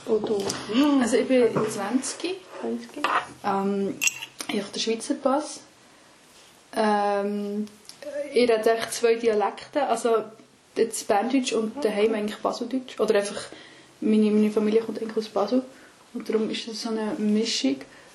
Und du? Also ich bin 20. Ich habe den Schweizer Pass. Ich rede echt 2 Dialekte. Also das Berndeutsch und daheim eigentlich Baseldeutsch. Oder einfach, meine Familie kommt eigentlich aus Basel. Und darum ist das so eine Mischung.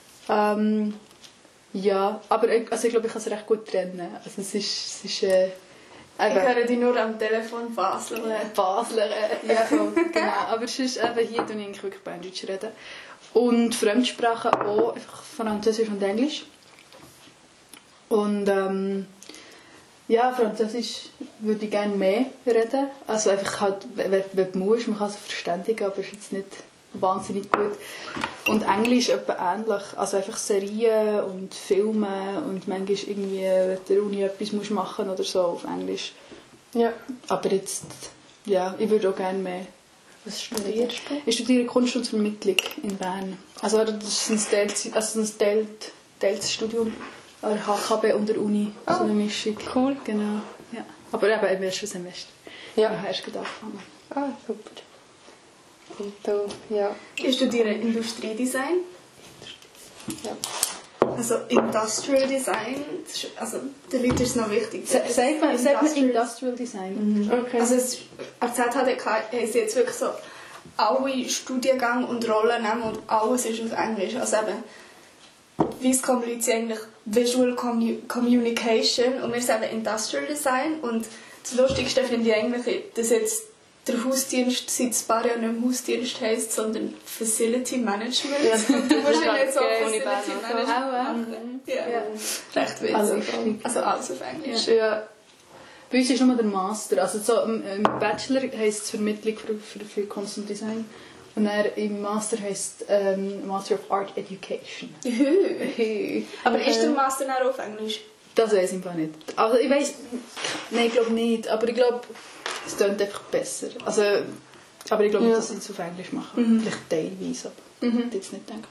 Ja, aber ich glaube, ich kann es recht gut trennen. Also es ist ich höre dich nur am Telefon Basler. Ja, so, genau. Aber sonst eben hier rede ich wirklich Berndeutsch reden. Und Fremdsprachen auch, einfach Französisch und Englisch. Und ja, Französisch würde ich gerne mehr reden. Also einfach halt, wenn du musst, man kann es verständigen, aber es ist jetzt nicht wahnsinnig gut. Und Englisch etwa ähnlich. Also einfach Serien und Filme und manchmal irgendwie, wenn du in der Uni etwas machen musst oder so auf Englisch. Ja. Aber jetzt, ja, ich würde auch gerne mehr. Was studierst du? Ich studiere Kunst und Vermittlung in Bern. Also das ist ein teiltes Studium an der HKB und der Uni. So eine Mischung. Cool. Genau. Ja. Aber eben im ersten Semester. Ja. Ich habe erst angefangen. Ah, super. Und du, ja. Ich studiere Industriedesign. Ja. Also Industrial Design, also den Leuten ist es noch wichtig. Sagt man Industrial Design? Okay. Also an der ZHDK haben sie jetzt wirklich so alle Studiengänge und Rollen nehmen und alles ist auf Englisch. Also eben, wie kommuniziert eigentlich Visual Communication und wir sagen Industrial Design. Und das Lustigste finde ich eigentlich, dass jetzt der Hausdienst seit ein paar Jahren nicht mehr Hausdienst heisst, sondern Facility Management. Ja, du musst ja nicht so Facility Facility Management machen. Ja. Recht witzig. Also alles auf Englisch. Ja. Bei uns ist nur der Master. Also so, im Bachelor heisst es Vermittlung für Kunst und Design. Und dann im Master heisst Master of Art Education. Aber ist der Master dann auf Englisch? Das weiß ich einfach nicht. Also ich weiss, nein, ich glaube nicht. Aber ich glaube, es klingt einfach besser. Also, aber ich glaube nicht, dass sie es auf Englisch machen. Vielleicht teilweise, aber ich würde jetzt nicht denken.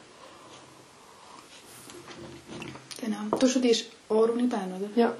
Genau. Du studierst auch Uni Bern, oder? Ja.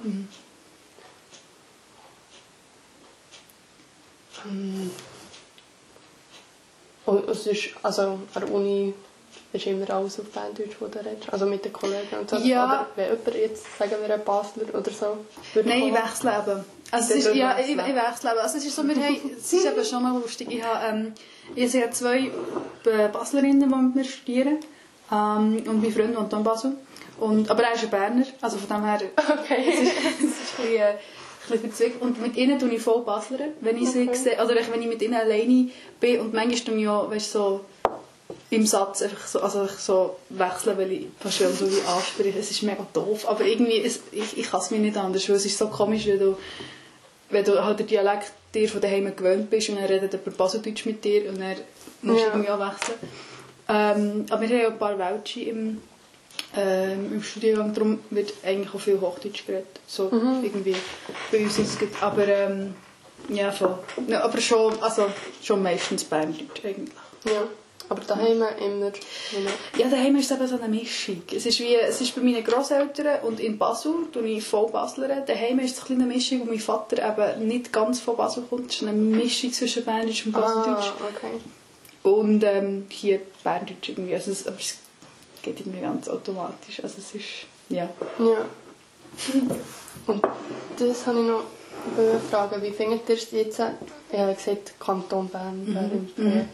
Und es ist, also an der Uni ist immer alles auf Berndeutsch, wo du redest, also mit den Kollegen und so. Ja. Aber wenn jemand jetzt, sagen wir, ein Basler oder so, würde Nein, ich wechsle eben. Also es ist, ja, ich wechsle eben. Also es ist so, es ist eben schon mal lustig. Ich habe 2 Baslerinnen, die mit mir studieren. Und mein Freund wohnt in Basel. Aber er ist ein Berner, also von dem her... Okay. Es ist ein bisschen verzwickt. Und mit ihnen tue ich voll Baslern, wenn ich sie sehe. Oder wenn ich mit ihnen alleine bin. Und manchmal tue ich auch, weißt, so im Satz einfach so, also so wechseln, weil ich fast schon so wie anspreche. Es ist mega doof, aber irgendwie, ich kann es mir nicht anders, weil es ist so komisch, wenn du halt den Dialekt dir von daheim gewöhnt bist und dann redet jemand Baseldeutsch mit dir und dann musst du irgendwie auch wechseln. Aber wir haben ja ein paar Weltschi im Studiengang, darum wird eigentlich auch viel Hochdeutsch geredet, so irgendwie bei uns ist es gut. Aber ja, voll. Ja, aber schon meistens Berndeutsch eigentlich. Ja. Aber daheim immer. Ja, daheim ist es eben so eine Mischung. Es ist bei meinen Grosseltern und in Basel tue ich voll Basler. Daheim ist es eine Mischung, wo mein Vater eben nicht ganz von Basel kommt. Es ist eine Mischung zwischen Berndeutsch und Baseldeutsch. Okay. Und hier Berndeutsch irgendwie. Also aber es geht irgendwie ganz automatisch. Also es ist, ja. Ja. Und das habe ich noch fragen. Wie findet ihr es jetzt? Ich habe gesagt, Kanton Bern wäre im Projekt.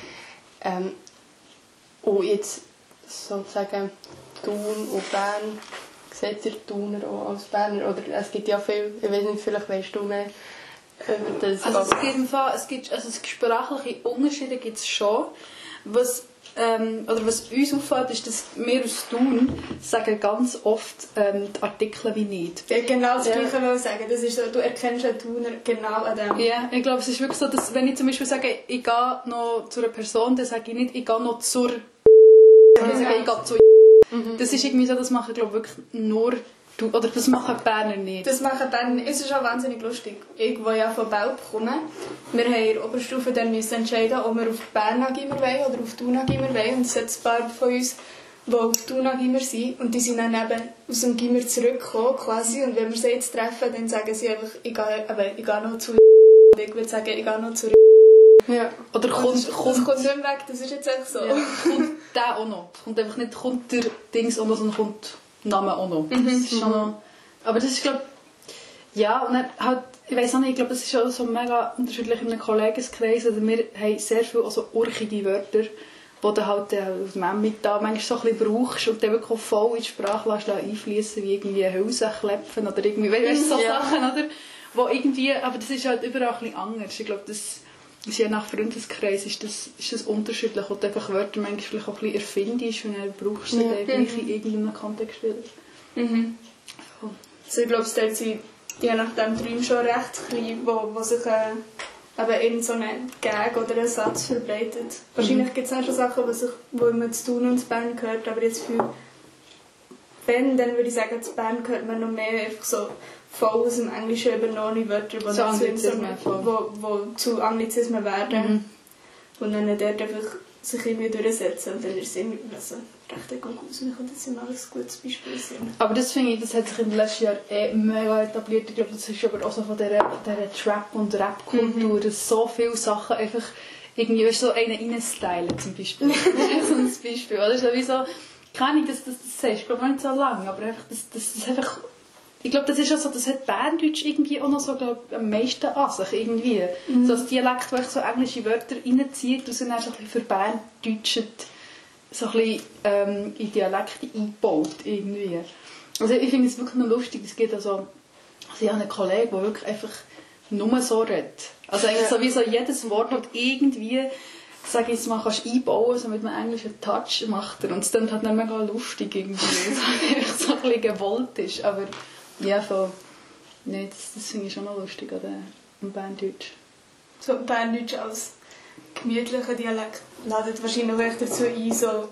Und jetzt sozusagen Thun und Bern, seht ihr Thuner auch als Berner? Oder es gibt ja viel, ich weiß nicht, vielleicht weißt du mehr über das. Also es gibt sprachliche Unterschiede gibt es schon. Was uns auffällt, ist, dass wir aus Thun sagen ganz oft die Artikel wie nicht. Ja, genau das Gleiche will ich sagen. Das ist so, du erkennst einen Thuner genau an dem. Ja, ich glaube, es ist wirklich so, dass wenn ich zum Beispiel sage, ich gehe noch zu einer Person, dann sage ich nicht, ich gehe noch zur... Ich sage, ich gehe zu... Das ist irgendwie so, das machen, glaube ich, wirklich nur... Oder das machen die Berner nicht. Das machen Berner nicht. Es ist auch wahnsinnig lustig. Ich, die ja von Belp komme, wir haben in der Oberstufe dann entscheiden, ob wir auf Bern Gimmer wollen oder auf Thun Gimmer wollen. Und es sind ein paar von uns, die auf Thun Gimmer sind. Und die sind dann eben aus dem Gimmer zurückgekommen, quasi. Und wenn wir sie jetzt treffen, dann sagen sie einfach, ich gehe noch zu... Ich würde sagen, ich gehe noch zu... Ja. Oder Das kommt kommt nicht mehr weg, das ist jetzt echt so. ja, kommt der auch noch. Es kommt einfach nicht, kommt der Dings auch noch, sondern kommt der Name auch noch. Das ist schon noch, aber das ist, glaube ja, und dann halt, ich weiss auch nicht, ich glaube, das ist auch so mega unterschiedlich in einem Kollegenkreis. Also wir haben sehr viele also urchige Wörter, die du halt aus dem Emmental manchmal so ein bisschen brauchst und dann wirklich auch voll in die Sprache einfließen, wie irgendwie Hülsen klepfen oder irgendwie, weißt du, so Sachen, oder? Wo irgendwie, aber das ist halt überall ein bisschen anders. Ich glaube, das ist je nach Freundeskreis ist das unterschiedlich, und einfach Wörter manchmal vielleicht auch ein bisschen erfindest und dann brauchst du sie gleich in irgendeinem Kontext wieder. Also ich glaube, es sind je nachdem Träume schon recht klein, wo sich eben in so einen Gag oder einen Satz verbreitet. Wahrscheinlich gibt es auch schon Sachen, wo man zu Thun und zu Bern gehört, aber jetzt für wenn, dann würde ich sagen, zu Bern hört man noch mehr einfach so voll aus dem Englischen übernommene Wörter, die zu Anglizismen werden. Und dann dort einfach sich irgendwie durchsetzen. Und dann ist es irgendwie recht gut aus. Mir kommt jetzt immer ein gutes Beispiel sein. Aber das finde ich, das hat sich in den letzten Jahren mega etabliert. Ich glaube, das ist aber auch so von dieser Trap- und Rap-Kultur, dass so viele Sachen einfach irgendwie so einen reinstylen zum Beispiel. So ein Beispiel. Oder so wie so, keine Ahnung, das sagst ich glaube nicht so lange, aber einfach, das einfach, ich glaube, das ist auch so, das hat Berndeutsch irgendwie auch noch so, glaub, am meisten an sich irgendwie. So als Dialekt, wo ich so englische Wörter reinzieht und sind dann so ein bisschen für Berndeutsch so ein bisschen in Dialekte eingebaut irgendwie. Also ich finde es wirklich noch lustig, es gibt also ich habe einen Kollegen, der wirklich einfach nur so redet. Also eigentlich so wie so jedes Wort hat irgendwie, sage ich jetzt mal, kannst einbauen, so mit einem englischen Touch macht er. Und es klingt halt nicht mega lustig irgendwie, weil es einfach so ein bisschen gewollt ist. Aber ja, so, nee, das finde ich schon noch lustig am Berndeutsch. So Berndeutsch als gemütlicher Dialekt ladet wahrscheinlich echt dazu ein, so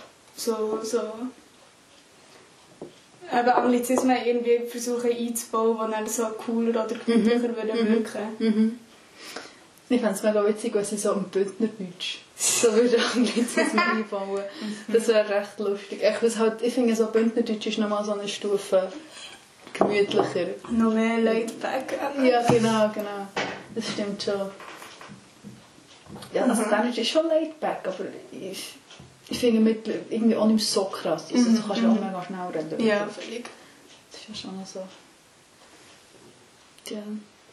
eben Anglizismen irgendwie versuchen einzubauen, die dann so cooler oder gemütlicher würden wirken. Ich fände es mega witzig, wenn sie so im Bündnerdeutsch so würde Anglizismen einbauen. Das wäre recht lustig. Ich finde so Bündnerdeutsch ist nochmal so eine Stufe gemütlicher. Noch mehr laid back. Ja, genau. Das stimmt schon. Ja, also Berndeutsch ist schon laid back, aber ich finde irgendwie auch nicht mehr so krass. Also, du kannst ja auch mega schnell reden. Ja, völlig. Das ist ja schon so. Ja.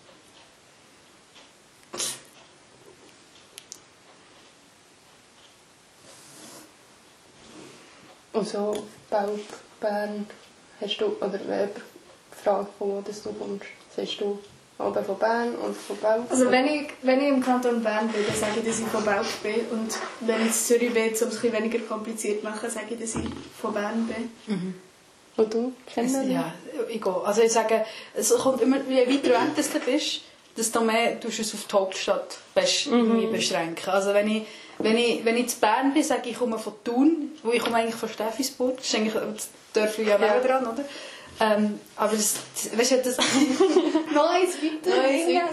Und so Belp, Bern, hast du, oder wer fragt, von wo du kommst, sagst du oben von Bern und von Belp? Also wenn ich im Kanton Bern bin, dann sage ich, dass ich von Belp bin. Und wenn ich in Zürich bin, um es ein bisschen weniger kompliziert zu machen, sage ich, dass ich von Bern bin. Und du? Ja, ich gehe. Also ich sage, es kommt immer, je weiter weg du bist, desto mehr tust du es auf die Hauptstadt beschränken. Also wenn ich zu Bern bin, sage ich, ich komme von Thun, wo ich komme eigentlich von Steffisburg. Das ist eigentlich das Dörfli ja neben dran, oder? Aber das, weißt du, das Noch eins weiter.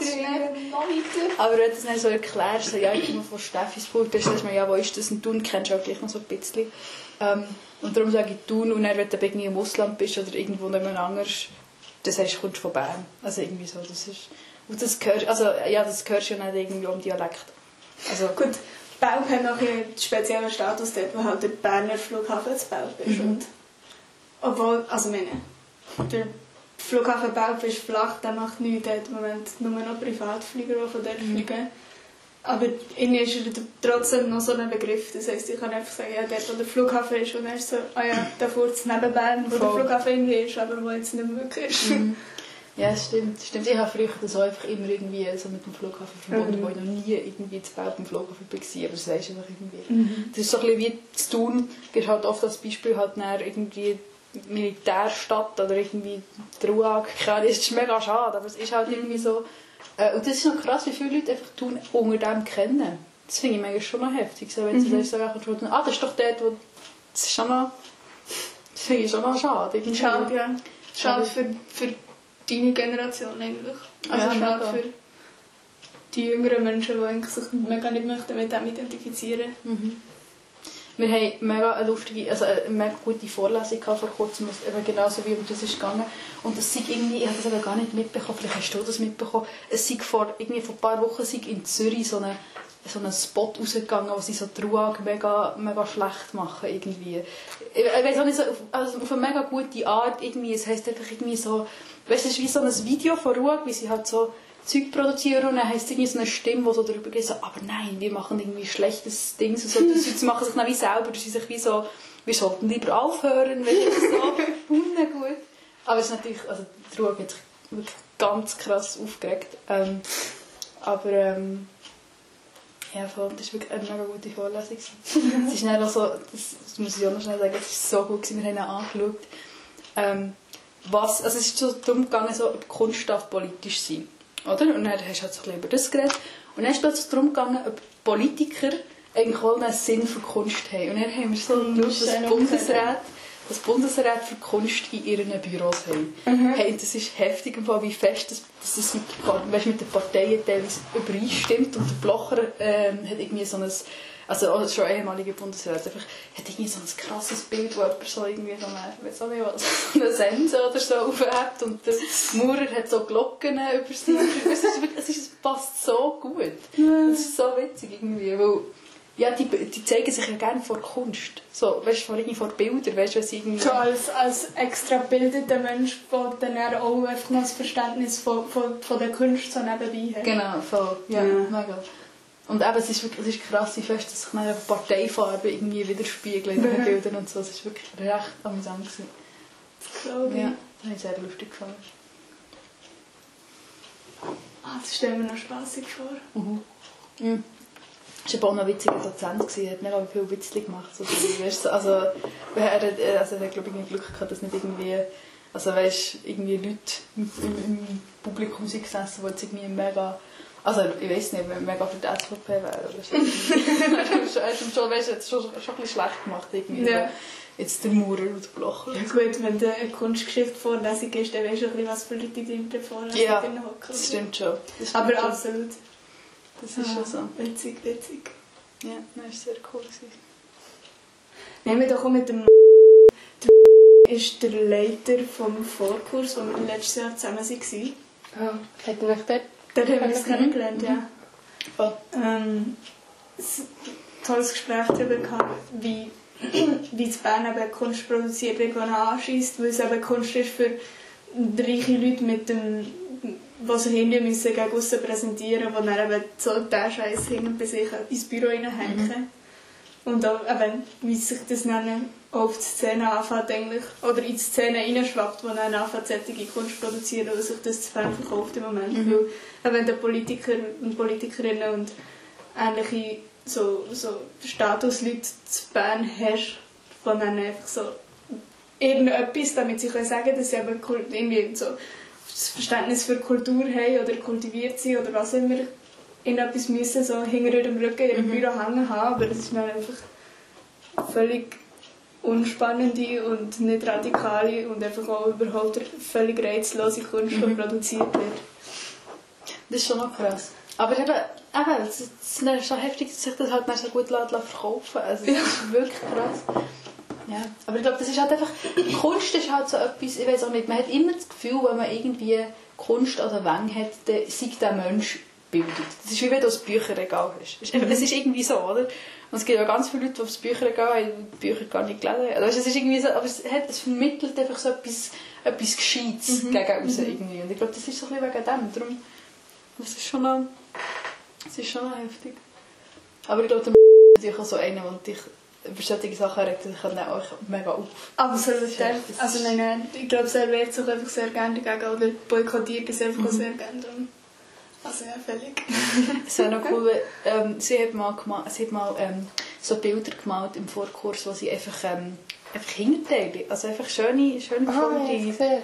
aber wenn du das dann so erklärst, so, ja, ich komme von Steffisburg, dann sagst du mir, ja, wo ist das? Und Thun kennst du auch gleich noch so ein bisschen. Und darum sage ich Thun, und dann, wenn du irgendwie im Ausland bist oder irgendwo nicht mehr anders, dann sagst du, kommst von Bern. Also irgendwie so, das ist... Und das gehört, also, ja, das gehört schon nicht irgendwie um Dialekt. Also, gut, Belp hat noch einen speziellen Status dort, wo halt der Berner Flughafen zu Belp ist. Und obwohl, also der Flughafen Belp ist flach, der macht nichts, der hat im Moment nur noch Privatflieger, die von dort fliegen. Aber irgendwie ist er trotzdem noch so ein Begriff. Das heisst, ich kann einfach sagen, ja, dort, wo der Flughafen ist, und er ist so, ja, da fährt es neben Bern, wo der Flughafen irgendwie ist, aber wo jetzt nicht möglich ist. Ja, stimmt. Ich habe früher das auch einfach immer irgendwie so mit dem Flughafen verbunden, wo ich noch nie irgendwie zu Belp am Flughafen war, aber das weisst du einfach irgendwie. Das ist so ein bisschen wie zu tun, gibt halt oft als Beispiel halt irgendwie Militärstadt oder irgendwie die Ruag, das ist mega schade, aber es ist halt irgendwie so, und das ist noch krass, wie viele Leute einfach Thun unter dem kennen. Das finde ich manchmal schon noch heftig, so, wenn sie so das ist doch dort, wo, das ist schon noch, das finde ich schon noch schade. Irgendwie. Schade, ja. Schade für deine Generation eigentlich. Also ja, schade für die jüngeren Menschen, die eigentlich sich mega nicht möchten mit dem identifizieren. Wir haben eine mega gute Vorlesung vor kurzem, genauso wie um das ist gegangen. Und es ich habe das aber gar nicht mitbekommen, vielleicht hast du das mitbekommen, es sei vor ein paar Wochen in Zürich so eine so einen Spot rausgegangen, wo sie so die Ruhe mega, mega schlecht machen irgendwie. Ich weiss auch nicht, so, also auf eine mega gute Art irgendwie, es heisst einfach irgendwie so, weißt du, es ist wie so ein Video von Ruhe, wie sie halt so Zeug produzieren und dann heisst es irgendwie so eine Stimme, die so darüber geht, so, aber nein, wir machen irgendwie schlechtes Ding, so, sie machen sich dann wie selber, dass sie sich wie so, wir sollten lieber aufhören, wenn es so ungut. Aber es ist natürlich, also die Ruhe hat sich wirklich ganz krass aufgeregt. Ja, voll, das war wirklich eine mega gute Vorlesung. Es ist dann auch so, das muss ich auch noch schnell sagen, es war so gut, wir haben ihn angeschaut. Also es ist so darum gegangen, so, ob Kunst darf politisch sein. Oder? Und dann hast du halt so ein bisschen über das geredet. Und dann ist es darum gegangen, ob Politiker eigentlich auch einen Sinn für Kunst haben. Und dann haben wir so geschaut, dass Bundesräte für Kunst in ihren Büros haben. Hey, das ist heftig, wie fest das mit den Parteien teilweise übereinstimmt. Und der Blocher hat irgendwie so ein, also schon ehemaliger Bundesrat, hat irgendwie so ein krasses Bild, wo jemand so irgendwie so einen Sensor oder so aufhebt und der Maurer hat so Glocken über sich. Es passt so gut. Es ist so witzig irgendwie, weil ja, die zeigen sich ja gerne vor Kunst. So, weißt du, vor Bildern, weißt du, was irgendwie... So als extra gebildeter Mensch, der dann auch einfach noch das Verständnis von der Kunst so nebenbei hat. Genau, voll. Ja, mega. Und eben, es ist krass, wie fest dass sich eine Parteifarbe irgendwie widerspiegeln in den Bildern und so. Es ist wirklich recht amüsant. Das glaube ich. Ja, das habe ich sehr lustig gefunden. Das stellen wir noch spassig vor. Mhm. Es war auch noch ein witziger Dozent, er hat mega viel Witzli gemacht. Also er hat glaube ich Glück gehabt, dass nicht irgendwie, also weißt, irgendwie Leute im Publikum sind gesessen, die jetzt irgendwie mega, also ich weiss nicht, mega für die SVP wären. Er hat schon ein bisschen schlecht gemacht irgendwie. Ja. Jetzt der Maurer und der Blocher. Ja gut, wenn du eine Kunstgeschichte-Vorlesung ist, dann weißt du ein bisschen, was für Leute in der Vorlesung hocken. Das stimmt schon. Aber absolut. Das ist schon so. Witzig. Ja, das war sehr cool. Nehmen wir doch auch mit dem ist der Leiter vom Vorkurs, wo wir letztes Jahr zusammen waren. Ja, hat er mich dort? Dort haben wir uns kennengelernt, ja. Oh. Ein tolles Gespräch darüber gehabt, wie in Bern eben Kunst produziert wird, die man anschießt, weil es eben Kunst ist für reiche Leute mit dem, die sich irgendwie müssen gegen aussen präsentieren müssen, die dann eben so den Scheiß hinten bei sich ins Büro hineinhängen. Und auch eben, wie sich das dann auf die Szene anfängt, eigentlich, oder in die Szene hineinschwappt, wo dann anfängt, solche Kunst zu produzieren, weil sich das zu Bern verkauft im Moment. Weil wenn du Politiker und Politikerinnen und ähnliche so Statusleute zu Bern hast, die dann einfach so irgendetwas, damit sie können sagen, dass sie eben irgendwie so das Verständnis für Kultur haben oder kultiviert sind oder was immer, in etwas müssen so hinter ihrem Rücken in ihrem Büro hängen haben, aber das ist dann einfach völlig unspannende und nicht radikale und einfach auch überhaupt völlig reizlose Kunst, die produziert wird. Das ist schon noch krass. Aber eben es ist schon heftig, dass sich das halt nicht so gut verkaufen lässt. Also, das ist wirklich krass. Ja, aber ich glaube, das ist halt einfach, Kunst ist halt so etwas, ich weiß auch nicht, man hat immer das Gefühl, wenn man irgendwie Kunst an der Wand hat, dann sei der Mensch bildet. Das ist wie wenn du ein Bücherregal hast. Es ist irgendwie so, oder? Und es gibt auch ganz viele Leute, die auf das Bücherregal haben, die Bücher gar nicht gelesen haben. Also es ist irgendwie so, aber es vermittelt einfach so etwas Gescheites gegen raus irgendwie. Und ich glaube, das ist so ein bisschen wegen dem. Darum, das ist schon noch heftig. Aber ich glaube, der ist natürlich auch so einer, der dich über solche Sachen regt sich auch mega auf. Absolut. Also nein, ich glaube, er wehrt sich einfach sehr gerne dagegen oder boykottiert es einfach sehr gerne. Also ja, völlig. Es wäre noch cool, sie hat mal so Bilder gemalt im Vorkurs, wo sie einfach Hinterteile, also einfach schöne Fotos,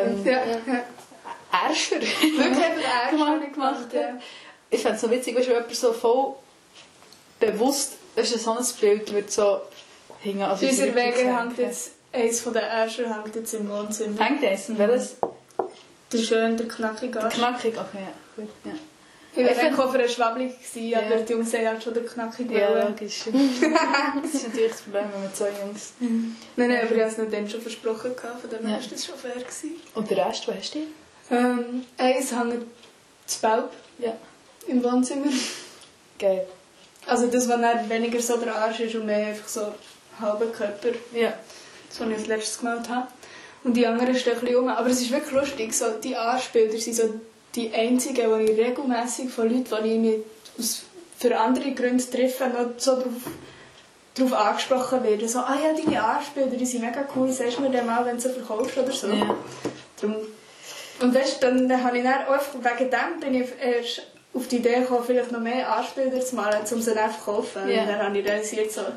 Ärscher gemacht hat. Ich fände es so witzig, wenn jemand so voll bewusst, weißt du, so ein Bild wird so hängen. Also unser Wege hängt jetzt, eines von den Ärscher hängt jetzt im Wohnzimmer. Hängt das? Und welches? Der schöne, der knackige Arsch. Der knackige, okay, ja. Gut, ja. Ich war eigentlich auch für einen Schwabbelig, aber die Jungs haben halt schon den knackigen. Ja, logisch. Das ist natürlich das Problem mit zwei Jungs. Nein, aber ich habe es noch dann schon versprochen, von dem her war das schon fair. Und den Rest, wo hast du? Eins hängt zu Baub im Wohnzimmer. Geil. Also das, was dann weniger so der Arsch ist und mehr einfach so halber Körper. Ja. Das, was ich als letztes gemalt habe. Und die anderen stehen ein bisschen rum. Aber es ist wirklich lustig, so die Arschbilder sind so die einzigen, die ich regelmässig von Leuten, die ich mich für andere Gründe treffe, noch so darauf angesprochen werde. So, ja, deine Arschbilder, die sind mega cool, sagst du mir dann mal, wenn du sie verkaufst oder so. Ja. Darum. Und weißt, dann habe ich dann auch wegen dem bin ich erst auf die Idee gekommen, vielleicht noch mehr Arschbilder zu malen, um sie dann zu verkaufen. Ja. Und dann habe ich realisiert, so,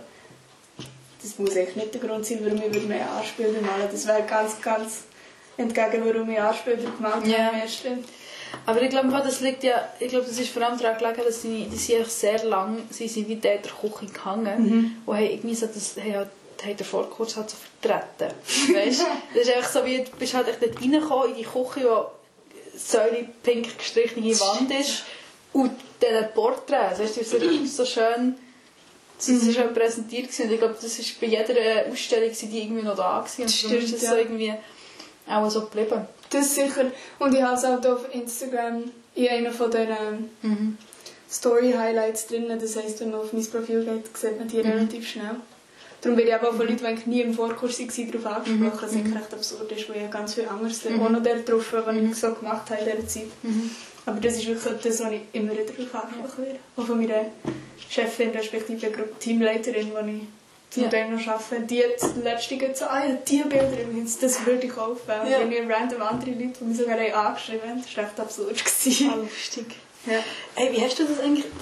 das muss eigentlich nicht der Grund sein, warum ich mehr Arschbilder malen würde. Das wäre ganz, ganz entgegen, warum ich Arschbilder gemalt Ja. habe. Aber ich glaube, das liegt ja, ich glaube, das ist vor allem daran gelegen, dass die sind sehr lang, sie sind wie der Küche gehangen und haben irgendwie so das, haben den Vorkurs halt so vertreten. Weißt? Das ist einfach so wie, du bist halt echt dort reingekommen in die Küche, wo säule pink gestrichene Wand ist und diese Porträts, weißt du, die so schön, so schön präsentiert gewesen. Und ich glaube, das war bei jeder Ausstellung, die irgendwie noch da war. Und darum ist das so irgendwie auch so geblieben. Das sicher. Und ich habe es auch auf Instagram in einer von den Story-Highlights drin. Das heisst, wenn man auf mein Profil geht, sieht man die relativ schnell. Darum bin ich aber auch von Leuten, die eigentlich nie im Vorkurs waren, darauf angesprochen, was eigentlich recht absurd ist, weil ich ganz viel anderes auch noch dort drauf, was ich so gemacht habe in dieser Zeit. Aber das ist wirklich das, was ich immer wieder darauf angesprochen werde. Auch von meiner Chefin, respektive Teamleiterin, die ich zum Teil noch arbeite, die hat letztens so, ja, diese Bilder übrigens, das würde ich kaufen. Und wenn ich random andere Leute, die mich sogar angeschrieben haben, das war echt absurd. Lustig. Ja. Hey, wie hast du das eigentlich,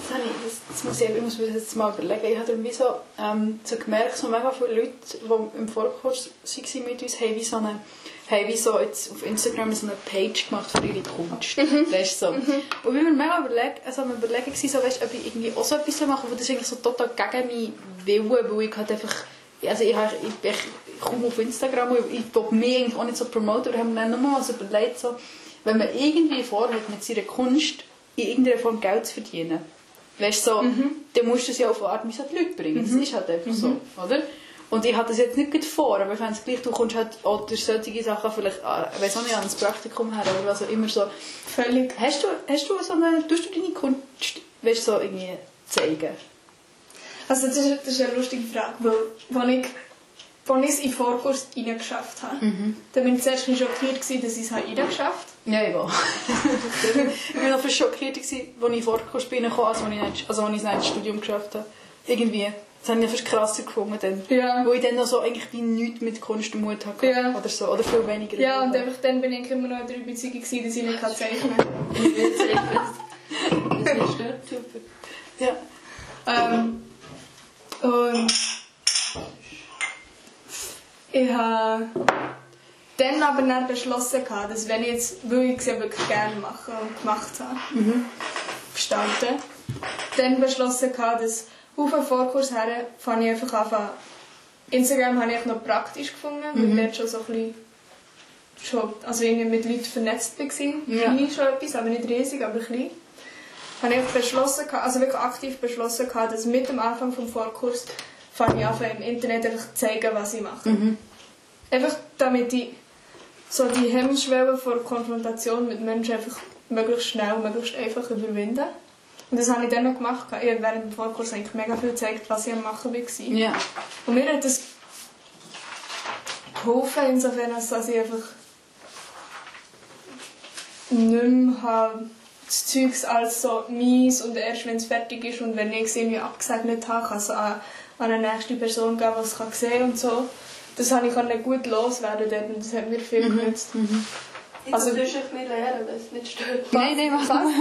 ich muss mir das jetzt mal überlegen, ich habe irgendwie so gemerkt, so mega viele Leute, die im Vorkurs waren mit uns, haben wie so jetzt auf Instagram so eine Page gemacht für ihre Kunst. Weißt, so. Und wir haben mega überlegt, so, weißt, ob ich irgendwie auch so etwas machen will, aber das ist eigentlich so total gegen meinen Willen, weil ich halt einfach, also ich komme auf Instagram und ich will mich eigentlich auch nicht so promoten, aber haben dann nochmal so überlegt, so, wenn man irgendwie vorhat, mit seiner Kunst in irgendeiner Form Geld zu verdienen, weißt, so, dann musst du es ja auf eine Art mit die Leute bringen. Das ist halt einfach so, oder? Und ich hatte das jetzt nicht vor, aber ich fände es gleich, du kommst halt auch durch solche Sachen vielleicht, ich weiss auch nicht, an das Praktikum her, aber also immer so, völlig. Hast du so eine, tust du deine Kunst, weißt, so irgendwie zeigen? Also das ist eine lustige Frage, weil als ich es in den Vorkurs reingeschafft habe, dann bin ich zuerst ein bisschen schockiert, dass ich es reingeschafft habe. Ja, ich war. Ich war noch viel schockiert, als ich in den Vorkurs reingekommen bin, als ich es ins Studium geschafft habe. Irgendwie. Das habe ich fast krasser gefunden, dann. Ja. Wo ich dann noch so eigentlich wie nichts mit Kunst und Mut hatte. Ja. Oder so, oder viel weniger. Ja, und einfach dann bin ich immer noch in der Überzeugung, dass ich nicht zeichnen kann. Das ist super. Ja. Und ich habe dann aber dann beschlossen, dass wenn ich jetzt, weil ich es ja wirklich gerne mache und gemacht habe, gestalten, dann beschlossen, dass auf den Vorkurs her fange ich einfach an. Instagram habe ich noch praktisch gefunden, weil ich dort schon so ein bisschen, also ich mit Leuten vernetzt war. Klein schon etwas, aber nicht riesig, aber klein. Habe ich beschlossen, also wirklich aktiv beschlossen, dass mit dem Anfang des Vorkurs fange ich an, im Internet einfach zu zeigen, was ich mache. Einfach damit ich so die Hemmschwelle vor Konfrontation mit Menschen einfach möglichst schnell und möglichst einfach überwinden. Und das habe ich dann noch gemacht. Ich habe während dem Vorkurs eigentlich mega viel gezeigt, was ich am Machen war. Ja. Und mir hat das geholfen, insofern, dass ich einfach nicht mehr habe, das Zeug als so mies und erst wenn es fertig ist und wenn ich es irgendwie abgesegnet habe, kann es an eine nächste Person geben, die es sehen kann und so. Das habe ich gut loswerden dort und das hat mir viel genutzt. Ich kann zwischen mir lernen, wenn es nicht stört. Nein, mach das.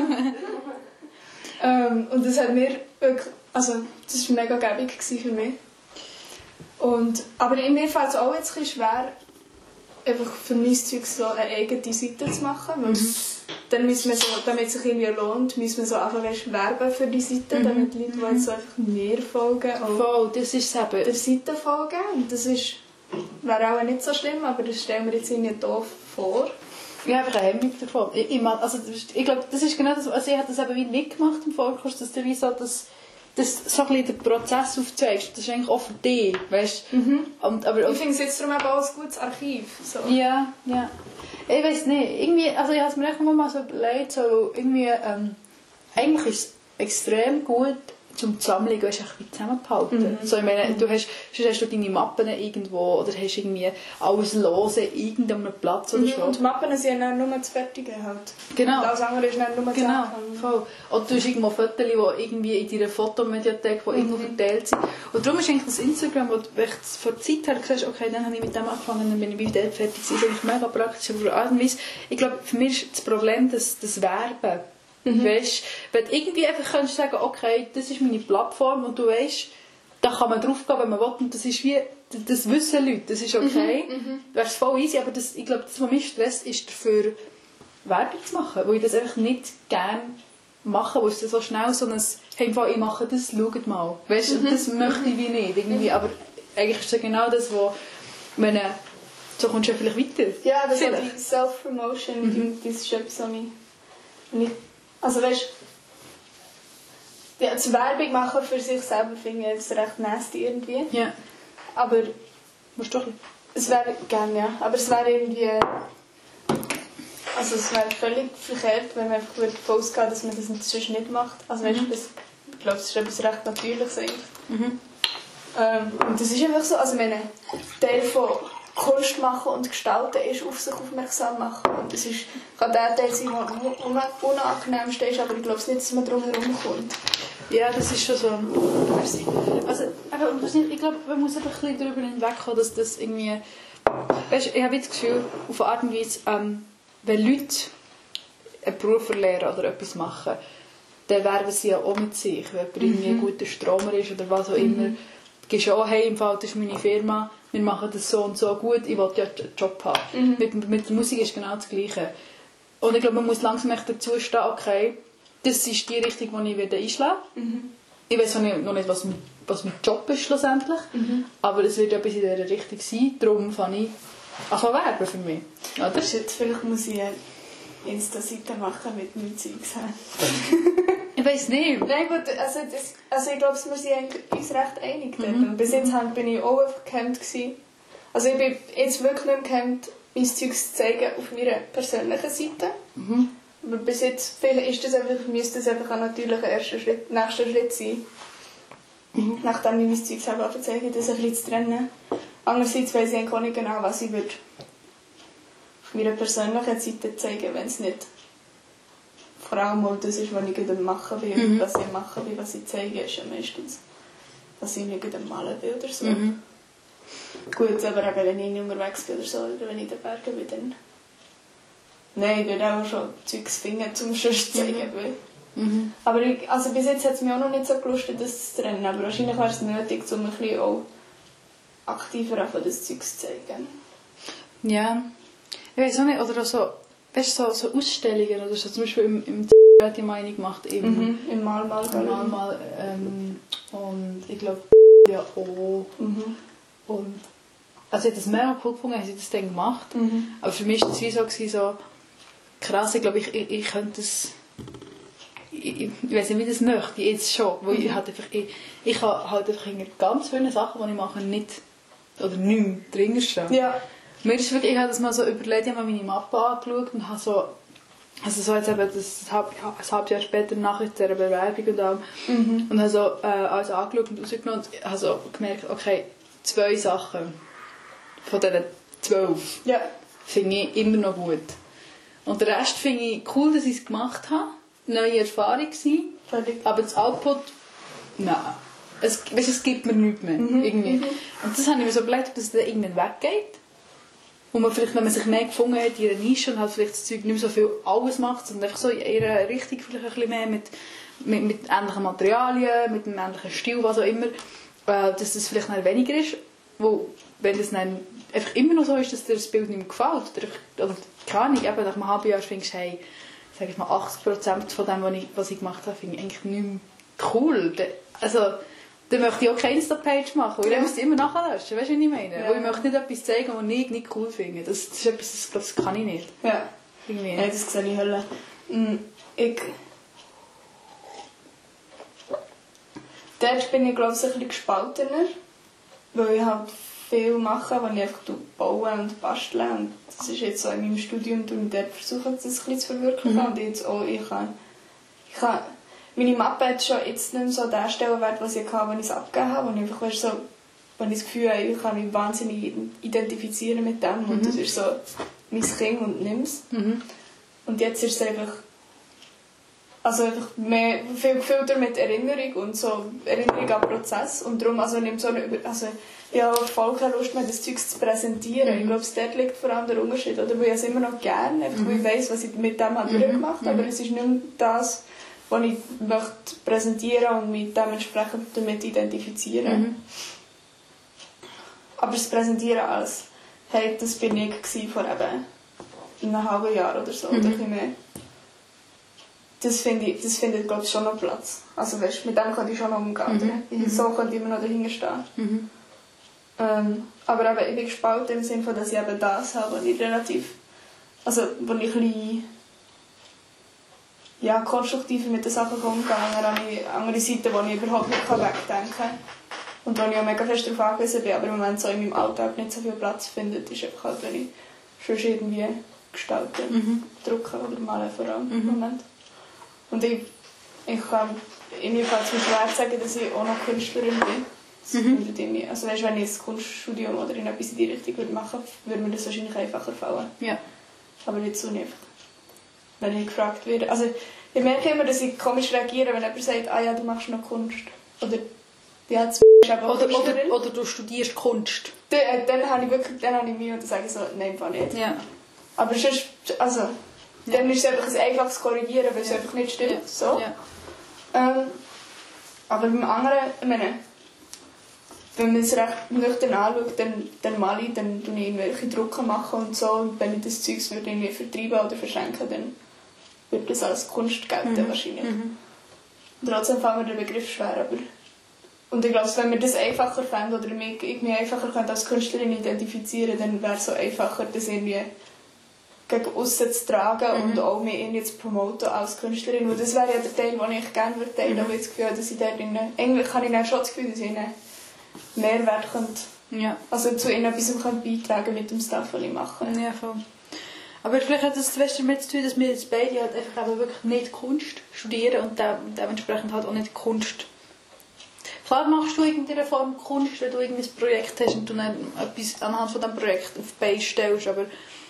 Und das hat mir wirklich, also das war mega gäbig für mich. Aber mir fällt es auch jetzt ein bisschen schwer, einfach für mein Zeug so eine eigene Seite zu machen, weil dann müssen wir so, damit es sich irgendwie lohnt, müssen wir so einfach werben für die Seite, damit die Leute, die jetzt so einfach mir folgen, voll, das ist es eben. Der Seite folgen. Und das wäre auch nicht so schlimm, aber das stellen wir jetzt irgendwie doof vor. Ich habe keine Hemmung davon. Ich glaube, das ist genau das, also ich habe das eben wie mitgemacht im Vorkurs, dass du wie so das so ein bisschen den Prozess aufzeigst. Das ist eigentlich auch für dich, weißt du? Ich finde es jetzt darum auch ein gutes Archiv. So. Ja. Ich weiss nicht, irgendwie, also ich habe es mir echt mal so überlegt, so irgendwie, eigentlich ist es extrem gut, zum Zusammenlegen, weißt, wie zusammenbehalten. So, ich meine, sonst hast du deine Mappen irgendwo oder hast irgendwie alles lose in irgendeinem Platz oder so. Und die Mappen sind ja nur das Fertige halt. Genau. Und alles andere ist dann nur Genau, zusammen. voll. Oder du hast irgendwo Fotos, die irgendwie in deiner Fotomediathek, die irgendwo verteilt sind. Und darum ist eigentlich das Instagram, wo du vor der Zeit her siehst, okay, dann habe ich mit dem angefangen, dann bin ich bei dort fertig. Das ist eigentlich mega praktisch. Aber Art und Weise, ich glaube, für mich ist das Problem das Werben. Weißt, wenn du irgendwie einfach kannst sagen, okay, das ist meine Plattform und du weißt, da kann man drauf gehen, wenn man will, und das ist wie, das wissen Leute, das ist okay. Das ist voll easy, aber das, ich glaube, das, was mich stresst, ist dafür Werbung zu machen, weil ich das einfach nicht gerne mache, wo es so schnell so ein, hey, ich mache das, schaut mal. Weißt, das möchte ich wie nicht, irgendwie, aber eigentlich ist es genau das, wo, wenn so kommst du ja vielleicht weiter. Ja, das ist die Self-Promotion, das ist etwas, was ich also weißt ja, die Werbung machen für sich selber finde ich jetzt recht nasty irgendwie. Ja. Aber musst du doch. Es wäre gerne, ja. Aber es wäre irgendwie also es wäre völlig verkehrt, wenn man einfach davon ausgeht, dass man das sonst nicht macht. Also weißt, ich glaube, das ist etwas recht Natürliches eigentlich. Und das ist einfach so, also meine Teil von Kunst machen und gestalten ist auf sich aufmerksam machen. Und das ist, kann der Teil sein, der unangenehmste ist, aber ich glaube nicht, dass man drum herum kommt. Ja, das ist schon so. Also, aber ich glaube, man muss einfach ein bisschen darüber hinwegkommen, dass das irgendwie. Weißt, ich habe das Gefühl, auf eine Art und Weise, wenn Leute einen Beruf erlernen oder etwas machen, dann werben sie ja auch mit sich. Wenn jemand irgendwie ein guter Stromer ist oder was auch immer, du gehst auch, hey, im Fall, das ist meine Firma, wir machen das so und so gut, ich will ja einen Job haben. Mit der Musik ist genau das Gleiche. Und ich glaube, man muss langsam dazu stehen, okay, das ist die Richtung, die ich einschlagen will. Ich weiß noch nicht, was mein Job ist schlussendlich, aber es wird etwas in dieser Richtung sein, darum fange ich an werben für mich. Oder? Vielleicht muss ich eine Insta-Seite machen mit meinem Zeugs. Ich weiß nicht. Nein, gut, also ich glaube, wir sind uns recht einig dort. Und bis jetzt bin ich auch einfach gehemmt gewesen. Also ich bin jetzt wirklich nicht mehr gehemmt, mein Zeugs zu zeigen auf meiner persönlichen Seite. Aber bis jetzt ist das einfach, müsste das einfach ein natürlicher nächster Schritt sein. Nachdem ich mein Zeugs selber zeige, das ein bisschen zu trennen. Andererseits weiss ich eigentlich auch nicht genau, was ich würde auf meiner persönlichen Seite zeigen, wenn es nicht vor allem auch das ist, was ich gerade machen will. Und was ich mache will, was ich zeige, ist ja meistens, dass ich nicht gerade malen will oder so. Gut, aber eben, wenn ich nicht unterwegs bin oder so, oder wenn ich in den Bergen bin, dann... Nein, ich würde auch schon Zeugs finden, um es zu zeigen. Aber also bis jetzt hat es mich auch noch nicht so gelustet, das zu trennen. Aber wahrscheinlich wäre es nötig, um ein bisschen auch aktiver auf das Zeug zu zeigen. Ja, ich weiß auch nicht, oder so, weißt du, so Ausstellungen oder so, zum Beispiel im hat die Meinung gemacht, im Malmal. Und ich glaube, ja auch. Und also ich habe das mega cool gefunden, haben sie das dann gemacht. Aber für mich war das wie so krass, ich glaube, ich könnte das... Ich weiß nicht, wie das möchte, jetzt schon. Weil ich habe halt einfach ganz viele Sachen, die ich mache, nicht oder nicht mehr drin stehen. Ja. Mir ist wirklich, ich habe das mal so überlegt, ich habe meine Mappe angeschaut und habe so, also so jetzt eben ein halbes Jahr später nach dieser Bewerbung und allem, und habe so alles angeschaut und rausgenommen und habe so gemerkt, okay, 2 Sachen von diesen 12 finde ich immer noch gut. Und den Rest finde ich cool, dass ich es gemacht habe. Neue Erfahrung gewesen, aber das Output, nein. Es gibt mir nichts mehr. Irgendwie. Und das habe ich mir so überlegt, ob das dann irgendwann weggeht. Und man vielleicht, wenn man sich mehr gefunden hat in ihrer Nische und halt vielleicht das Zeug nicht mehr so viel alles macht, sondern einfach so in ihrer Richtung vielleicht ein bisschen mehr mit ähnlichen Materialien, mit einem ähnlichen Stil, was auch immer, dass das vielleicht noch weniger ist. Wo, wenn das dann einfach immer noch so ist, dass dir das Bild nicht mehr gefällt, oder keine Ahnung, eben nach einem halben Jahr findest du, hey, sage ich mal, 80% von dem, was ich gemacht habe, finde ich eigentlich nicht mehr cool. Also, dann möchte ich auch keine Insta-Page machen, weil ich müsste immer nachlöschen, weißt du, was ich meine? Ja. Weil ich möchte nicht etwas zeigen, was ich nicht cool finde. Das ist etwas, das kann ich nicht. Ja. Irgendwie. Ja, das sehe ich Hölle. Dort bin ich, glaube ich, ein bisschen gespaltener, weil ich halt viel mache, wenn ich einfach baue und bastle. Und das ist jetzt so in meinem Studium, und dort versuche ich das ein bisschen zu verwirklichen. Und jetzt auch, meine Mappe hat schon jetzt nicht mehr so den Stellenwert, was ich hatte, als ich es abgegeben habe. Und einfach, weißt, so, wenn ich das Gefühl habe, ich kann mich wahnsinnig identifizieren mit dem. Und das ist so mein Kind und nimm's. Und jetzt ist es einfach, also einfach mehr, viel gefiltert mit Erinnerung und so Erinnerung an den Prozess. Und darum, also nimmt so eine, also ich habe voll keine Lust mehr, das Zeug zu präsentieren. Ich glaube, dort liegt vor allem der Unterschied. Oder weil ich es immer noch gerne, einfach weil ich weiss, was ich mit dem durchgemacht habe. Aber es ist nicht mehr das, was ich möchte präsentieren und mich dementsprechend damit identifizieren. Aber das Präsentieren als, hey, das bin ich vor eben einem halben Jahr oder so, oder ein bisschen mehr. Das findet, glaube ich, schon noch Platz. Also weißt, mit dem kann ich schon noch umgehen. So könnte ich immer noch dahinter stehen. Aber eben, ich bin gespalten im Sinne von, dass ich eben das habe, was ich relativ, also wo ich ein bisschen, ja, konstruktiver mit den Sachen umgehe. Dann habe ich andere Seiten, die ich überhaupt nicht wegdenken kann. Und wo ich auch mega fest darauf angewiesen bin, aber im Moment so in meinem Alltag nicht so viel Platz findet, ist einfach halt, wenn ich sonst irgendwie gestalte, drucken oder malen vor allem im Moment. Und ich kann in mir fällt es mir schwer zu sagen, dass ich auch noch Künstlerin bin. Also weißt, wenn ich ein Kunststudium oder in etwas in die Richtung machen würde, mir das wahrscheinlich einfacher fallen. Ja. Aber nicht so nicht. Wenn ich gefragt werde. Also ich merke immer, dass ich komisch reagiere, wenn jemand sagt, ah ja, du machst noch Kunst. Oder ja, das ist eben oder du studierst Kunst. Dann habe ich Mühe und dann sage ich so, nein, einfach nicht. Ja. Aber sonst, also, dann ist es einfach ein einfaches Korrigieren, weil es einfach nicht stimmt. Ja. So. Ja. Aber beim anderen, ich meine, wenn man es recht nüchtern anschaut, dann male ich, dann tue ich irgendwelche Drucken machen und so. Und wenn ich das Zeug irgendwie vertreiben oder verschenken, dann wird das als Kunst gelten wahrscheinlich. Trotzdem fällt mir der Begriff schwer, aber... Und ich glaube, wenn wir das einfacher fänden oder ich mich einfacher als Künstlerin identifizieren, dann wäre es so einfacher, das irgendwie gegen aussen zu tragen und auch mich irgendwie zu promoten als Künstlerin. Und das wäre ja der Teil, den ich gerne teilen würde, aber ich das Gefühl, dass ich dort eigentlich habe ich dann schon das Gefühl, dass ich einen Mehrwert könnte, also zu etwas beitragen mit dem Stuff, was ich mache. Ja, voll. Aber vielleicht hat das damit zu tun, dass wir jetzt beide halt einfach wirklich nicht Kunst studieren und dementsprechend halt auch nicht Kunst. Klar machst du in irgendeiner Form Kunst, wenn du ein Projekt hast und du dann etwas anhand von diesem Projekt auf die Beine stellst, aber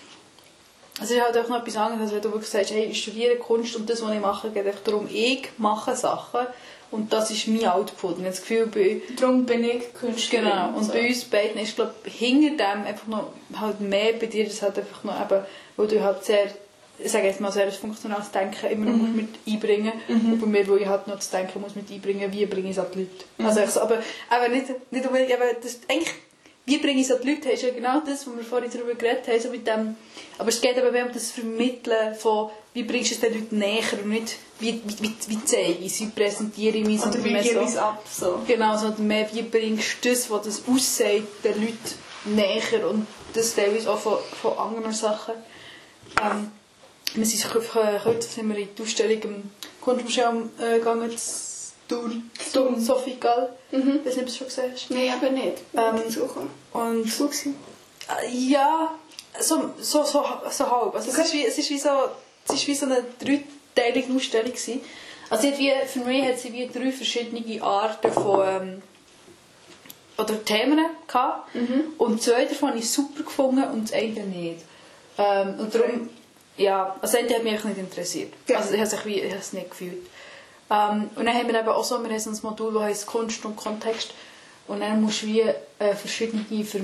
es ist halt auch noch etwas anderes, als wenn du wirklich sagst, hey, ich studiere Kunst und das, was ich mache, geht einfach darum, ich mache Sachen und das ist mein Output. Und ich habe das Gefühl, darum bin ich Künstlerin. Genau, und so. Bei uns beiden ist, glaube ich, hinter dem einfach noch halt mehr bei dir, das halt einfach noch eben, wo du halt sehr, ich sage jetzt mal, sehr funktionales Denken immer noch mit einbringen und bei mir, wo ich halt noch das Denken muss mit einbringen, wie bringe ich es an die Leute. Also, aber nicht unbedingt, aber das, eigentlich, wie bringe ich es an die Leute, ist ja genau das, was wir vorhin darüber geredet haben, so mit dem, aber es geht eben mehr um das Vermitteln von, wie bringst du es den Leuten näher und nicht, wie zeige ich es, wie präsentiere ich mich, oder wie gebe ich es ab, so. Genau, sondern mehr, wie bringst du das, was das aussieht, den Leuten näher und das teilweise auch von anderen Sachen. Wir sind heute sind wir in die Ausstellung im Kunstmuseum gegangen, Thun, Sophie Gall. Ich weiß nicht, ob du es schon gesehen hast. Nein, aber nicht. Und ja, so halb. Also okay. Es ist wie so eine dreiteilige Ausstellung gewesen. Also für mich hat sie wie 3 verschiedene Arten von oder Themen gehabt. Und 2 davon habe ich super gefunden und das eine nicht. Und darum, ja, also das eine hat mich einfach nicht interessiert. Ja. Also ich habe es nicht gefühlt. Und dann haben wir eben auch so, wir haben so ein Modul, das heisst Kunst und Kontext. Und dann musst du wie verschiedene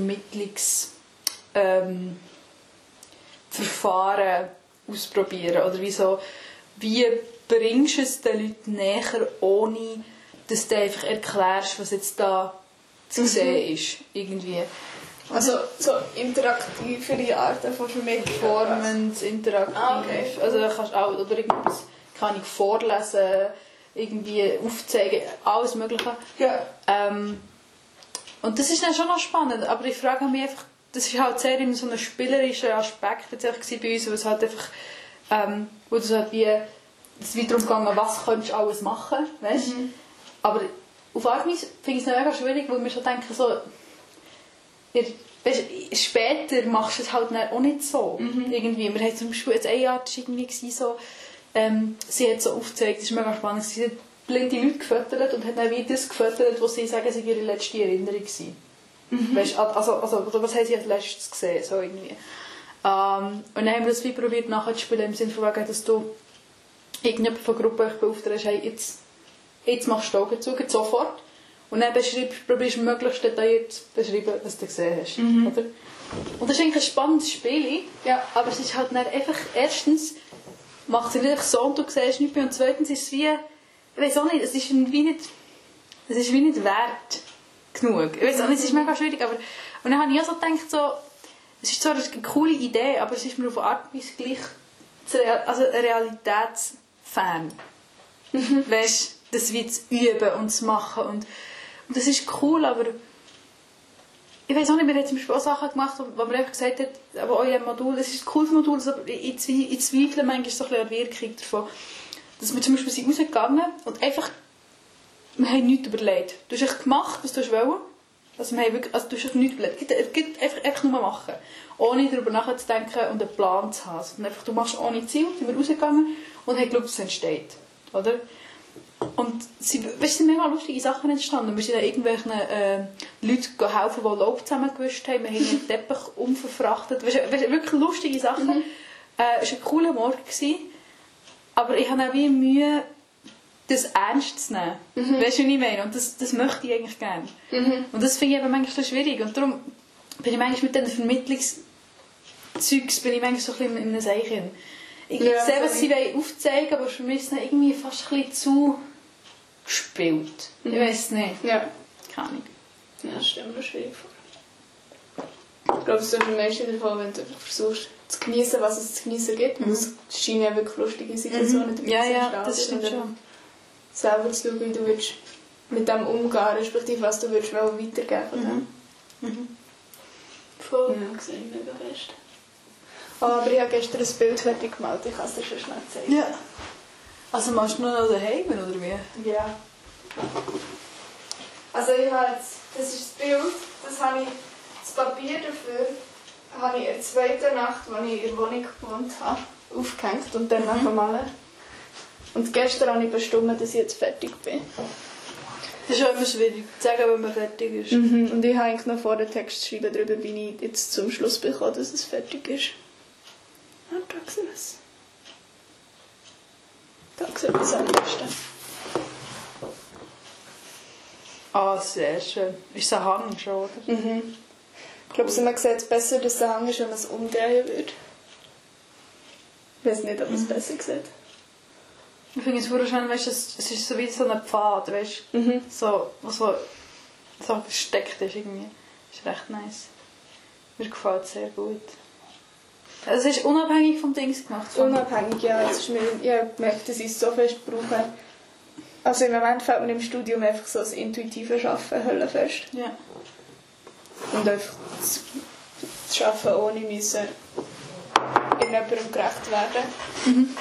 Verfahren ausprobieren. Oder wie bringst du es den Leuten näher, ohne dass du einfach erklärst, was jetzt da zu sehen ist. Irgendwie. Also so interaktivere Arten von Vermittlung. Performance, interaktiv. Okay. Also da kannst auch, oder irgendwas kann ich vorlesen, irgendwie aufzeigen, alles Mögliche. Ja. Und das ist dann schon noch spannend, aber ich frage mich einfach, das ist halt sehr in so einem spielerischen Aspekt jetzt einfach bei uns, wo es halt einfach, wo es halt wie darum ging, was könntest du alles machen, weißt? Aber auf einmal finde ich es mega schwierig, weil wir schon denken, so, später machst du es halt auch nicht so. Irgendwie. Wir hatten zum Beispiel jetzt eine Art irgendwie so, sie hat so aufgezeigt, das war mega spannend, blinde Leute gefüttert und hat dann wieder das gefüttert, was sie sagen, sie ihre letzte Erinnerung waren. Weißt, also, was haben sie als letztes gesehen, so irgendwie. Und dann haben wir das wie probiert nachzuspielen, im Sinne von, dass du irgendjemand von der Gruppe beauftragst, hey, jetzt machst du die Augen zu, sofort. Und dann probierst du möglichst detailliert zu beschreiben, was du gesehen hast. Oder? Und das ist eigentlich ein spannendes Spiel, ja, aber es ist halt dann einfach, erstens macht es nicht so und du siehst nichts mehr, und zweitens ist es wie, ich weiß auch nicht, es ist wie nicht wert genug. Ich weiß auch nicht, es ist mega schwierig, aber und dann habe ich auch so gedacht, so, es ist zwar eine coole Idee, aber es ist mir auf eine Art und Weise gleich realitätsfern. Weißt du, das wie zu üben und zu machen und das ist cool, aber ich weiß auch nicht, wir haben zum Beispiel auch Sachen gemacht, wo man einfach gesagt hat, aber euer Modul, es ist ein cooles Modul, aber ich zweifle manchmal so ein bisschen an die Wirkung davon, dass wir zum Beispiel sind rausgegangen und einfach, wir haben nichts überlegt. Du hast echt gemacht, was du wolltest. Also wir haben wirklich, also du hast nichts überlegt. Einfach nur machen. Ohne darüber nachzudenken und einen Plan zu haben. Und einfach, du machst ohne Ziel, sind wir rausgegangen und haben geglaubt, dass es entsteht. Oder? Und es sind mega lustige Sachen entstanden. Wir sind dann irgendwelchen Leuten helfen, die Laub zusammengewischt haben. Wir haben einen Teppich umverfrachtet. Wirklich lustige Sachen. Es war ein cooler Morgen. Aber ich habe auch wie Mühe, das ernst zu nehmen. Weißt du, was ich meine? Und das möchte ich eigentlich gerne. Und das finde ich eben manchmal schwierig. Und darum bin ich manchmal mit diesen Vermittlungszeugs manchmal so ein bisschen in einem Seichen. Ich sehe, was sie aufzeigen wollen, aber für mich ist es irgendwie fast ein bisschen zu gespielt. Ich weiß es nicht. Ja. Keine Ahnung. Ja, das stelle mir schwierig vor. Ich glaube, es ist am meisten der Fall, wenn du versuchst zu genießen, was es zu genießen gibt. Es scheinen ja wirklich lustige Situationen dabei zu entstehen. Das stimmt schon. Selber zu schauen, wie du willst mit dem umgehen, respektive was du willst weitergeben. Voll. Ja, das sehe ich mega fest. Aber ich habe gestern ein Bild fertig gemalt, ich kann es dir schon schnell zeigen. Ja. Also machst du noch daheim, oder wie? Ja. Also ich habe jetzt, das ist das Bild, das Papier dafür habe ich in der zweiten Nacht, als ich in der Wohnung gewohnt habe, aufgehängt und dann malen. Und gestern habe ich bestimmt, dass ich jetzt fertig bin. Das ist auch immer schwierig, zu sagen, wenn man fertig ist. Und ich habe eigentlich noch vor den Text geschrieben, darüber bin ich jetzt zum Schluss bekommen, dass es fertig ist. Ah, da sieht man es. Da sieht man es am besten. Ah, sehr schön. Ist es ein Hang schon, oder? Ich glaube, man sieht es besser, dass es ein Hang ist, wenn man es umdrehen würde. Ich weiß nicht, ob man es besser sieht. Ich finde es schön, weißt, es ist so wie so ein Pfad, weißt, so, was so versteckt ist irgendwie. Das ist recht nice. Mir gefällt es sehr gut. Es ist unabhängig vom Dings gemacht. Unabhängig, ja. Ich habe gemerkt, dass ich es so fest brauche. Also im Moment fällt mir im Studium einfach so das intuitive Arbeiten höllenfest. Ja. Und einfach das Arbeiten ohne müssen jemandem gerecht werden.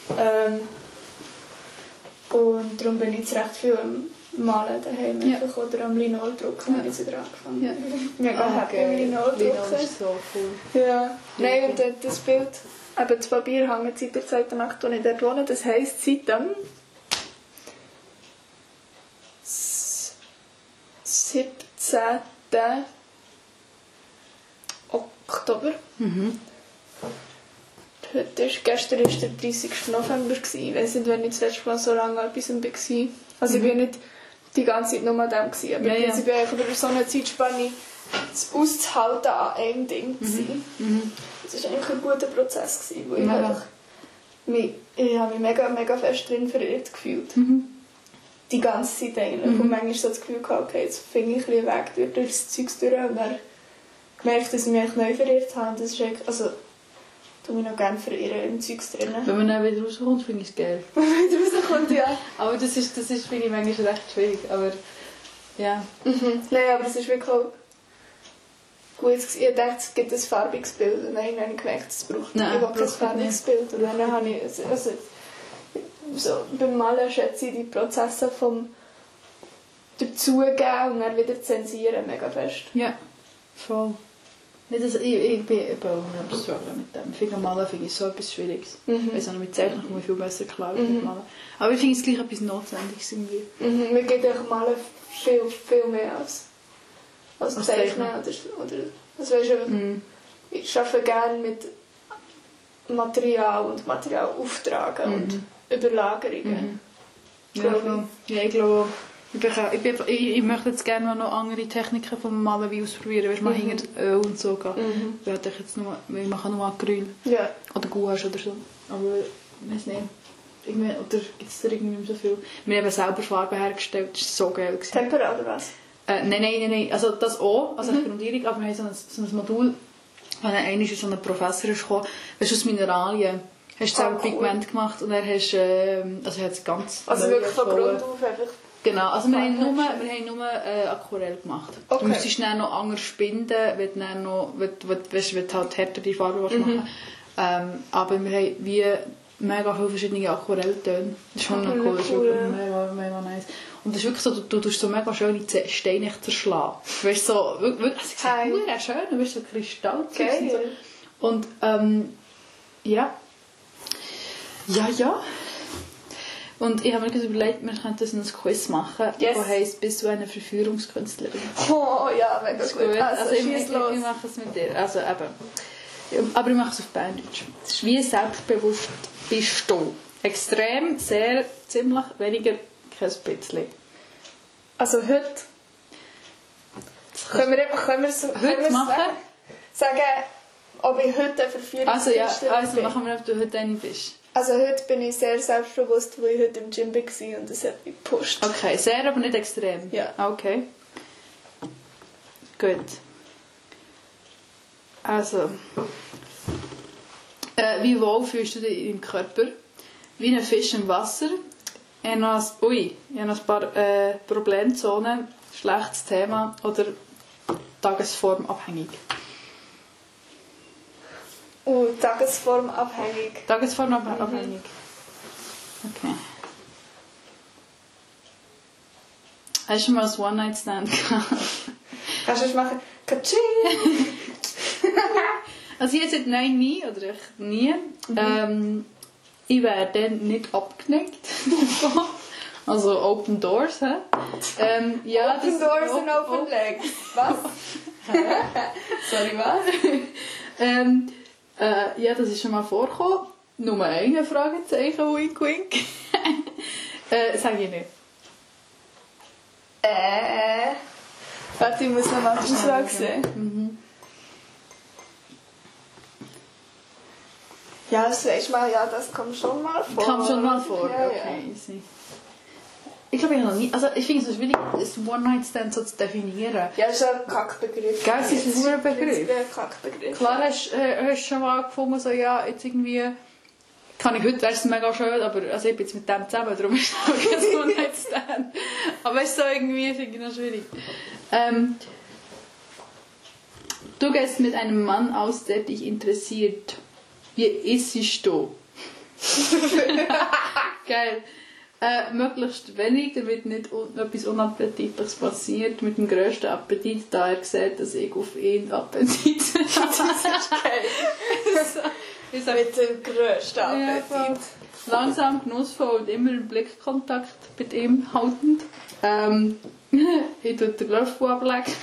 Und darum bin ich jetzt recht viel am Malen daheim oder am Linol drucken, habe ich jetzt wieder angefangen. Ja. Mega happy mit Linol drucken. Linol ist so cool. Ja. Nein, und das Bild, eben das Papier hängt seit der zweiten Nacht, wo ich dort wohne. Das heisst, seit dem 17. Oktober. Gestern war der 30. November. Ich weiß nicht, wenn ich das letzte Mal so lange an etwas war. Also ich war nicht die ganze Zeit nur an dem. Aber ich war über so eine Zeitspanne auszuhalten an einem Ding. Das war eigentlich ein guter Prozess. Wo ich habe mich mega, mega fest drin verirrt gefühlt. Die ganze Zeit eigentlich. Und manchmal so das Gefühl gehabt, okay, jetzt finde ich einen Weg durch das Zeug durch. Und dann gemerkt, dass ich mich neu verirrt habe. Das ist eigentlich, also, ich mich noch gerne verirren im Zeugs drin. Wenn man dann wieder rauskommt, finde ich es geil. Wenn man wieder rauskommt, ja. Aber das ist finde ich manchmal recht schwierig. Aber ja. Nein, aber es ist wirklich auch gut. Ich dachte, es gibt ein farbiges Bild. Und dann habe ich gemerkt, es braucht kein farbiges Bild. Und dann habe ich, also so, beim Malen schätze ich die Prozesse vom dazugeben und dann wieder zensieren mega fest. Ja, voll. Ich bin eben auch am Struggeln mit dem. Ich finde, Malen finde ich so etwas Schwieriges. Ich weiss auch, mit Zeichnen komme ich viel besser klar mit Malen. Aber ich finde es gleich etwas Notwendiges irgendwie. Mir geht auch Malen viel, viel mehr als Zeichnen. Oder also weißt du, ich arbeite gerne mit Material und Material auftragen und Überlagerungen. Ich glaube, ich möchte jetzt gerne noch andere Techniken vom Malen wie ausprobieren. Weißt du, mal hinter Öl und so gehen. Ich mache nur Acryl. Ja. Oder Gouache oder so. Aber ich weiß nicht. Oder gibt es da irgendwie nicht so viel? Wir haben selber Farben hergestellt. Das war so geil. Tempera oder was? Nein. Also das auch, also eine Grundierung. Aber wir haben so ein Modul, wenn einmal so ein Professor ist gekommen, weißt du, aus Mineralien. Hast du selber Pigment gemacht und dann hast also hat ganz... Also wirklich von Grund auf einfach... Genau, also wir haben nur Aquarell gemacht. Okay. Du musst dann noch anders spinden, wenn du halt härtere Farben machen. Aber wir haben wie mega viele verschiedene Aquarelltöne. Das ist schon cool, das ist wirklich mega nice. Und das ist wirklich so, du tust so mega schöne Steine zerschlagen. Du weißt so, wirklich, es sieht sehr schön, du weißt so Kristall. Okay. Und ja. Und ich habe mir überlegt, wir könnten ein Quiz machen, das heisst, bist du eine Verführungskünstlerin? Oh ja, mega gut. Also ich mache es mit dir. Also eben. Aber ich mache es auf Berndeutsch. Es ist wie selbstbewusst bist du. Extrem, sehr, ziemlich, weniger, kein bisschen. Also heute... Können wir sagen, ob ich heute eine Verführungskünstlerin bin? Machen wir, ob du heute eine bist. Also heute bin ich sehr selbstbewusst, weil ich heute im Gym war und das hat mich gepusht. Okay, sehr, aber nicht extrem? Ja. Okay. Gut. Also. Wie wohl fühlst du dich im Körper? Wie ein Fisch im Wasser? Ich habe noch ein paar Problemzonen, schlechtes Thema oder tagesformabhängig. Tagesformabhängig. Tagesformabhängig. Okay. Hast du mal ein One-Night-Stand gehabt? Kannst du das machen? Katsching! Also ich jetzt nein, nie oder echt nie. Ich wäre dann nicht abgeneigt. Also Open Doors, hä? Ja, Open Doors und Open Legs. Was? Sorry, was? Ja, das ist schon mal vorgekommen. Nummer 1 Fragezeichen, wink wink. Sag ich nicht. Warte, ich muss noch mal die Frage sehen. Ja, das weisst mal, ja, das kommt schon mal vor. Kommt schon mal vor, ja, okay. Ja. Ich glaube, ich habe noch nie... Also ich finde es schwierig, das One-Night-Stand so zu definieren. Ja, das ist ein Kackbegriff. Gell, es ist ein Begriff. Kackbegriff. Klar hast du schon mal gefunden, so, ja, jetzt irgendwie... Kann ich heute, wäre es mega schön, aber also ich bin jetzt mit dem zusammen, darum ist es auch kein One-Night-Stand. Aber es ist so irgendwie, finde ich noch schwierig. Du gehst mit einem Mann aus, der dich interessiert. Wie isst du? Geil. Möglichst wenig, damit nicht etwas Unappetitliches passiert. Mit dem grössten Appetit, da er sieht, dass ich auf ihn Appetit habe. Das ist geil. Mit dem grössten Appetit. Ja, langsam, genussvoll und immer im Blickkontakt mit ihm haltend. Ich tue den Löffel ablegen.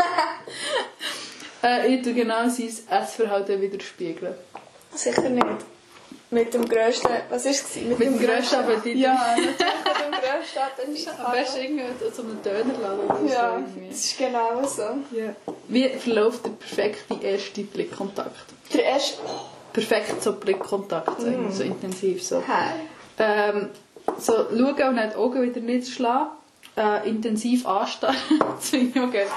Ich tue genau sein Essverhalten widerspiegeln. Sicher nicht. Mit dem grössten... Was war es? Mit dem grössten Appetit. Ja, natürlich mit dem grössten Appetit. Am besten irgendwie so einen Dönerladen oder so. Ja, das ist genau so. Ja. Wie verläuft der perfekte erste Blickkontakt? Der erste... Perfekt so Blickkontakt, so intensiv so. Hi. So schauen und dann die Augen wieder nicht schlagen. Intensiv anstarren. Das finde ich auch geil.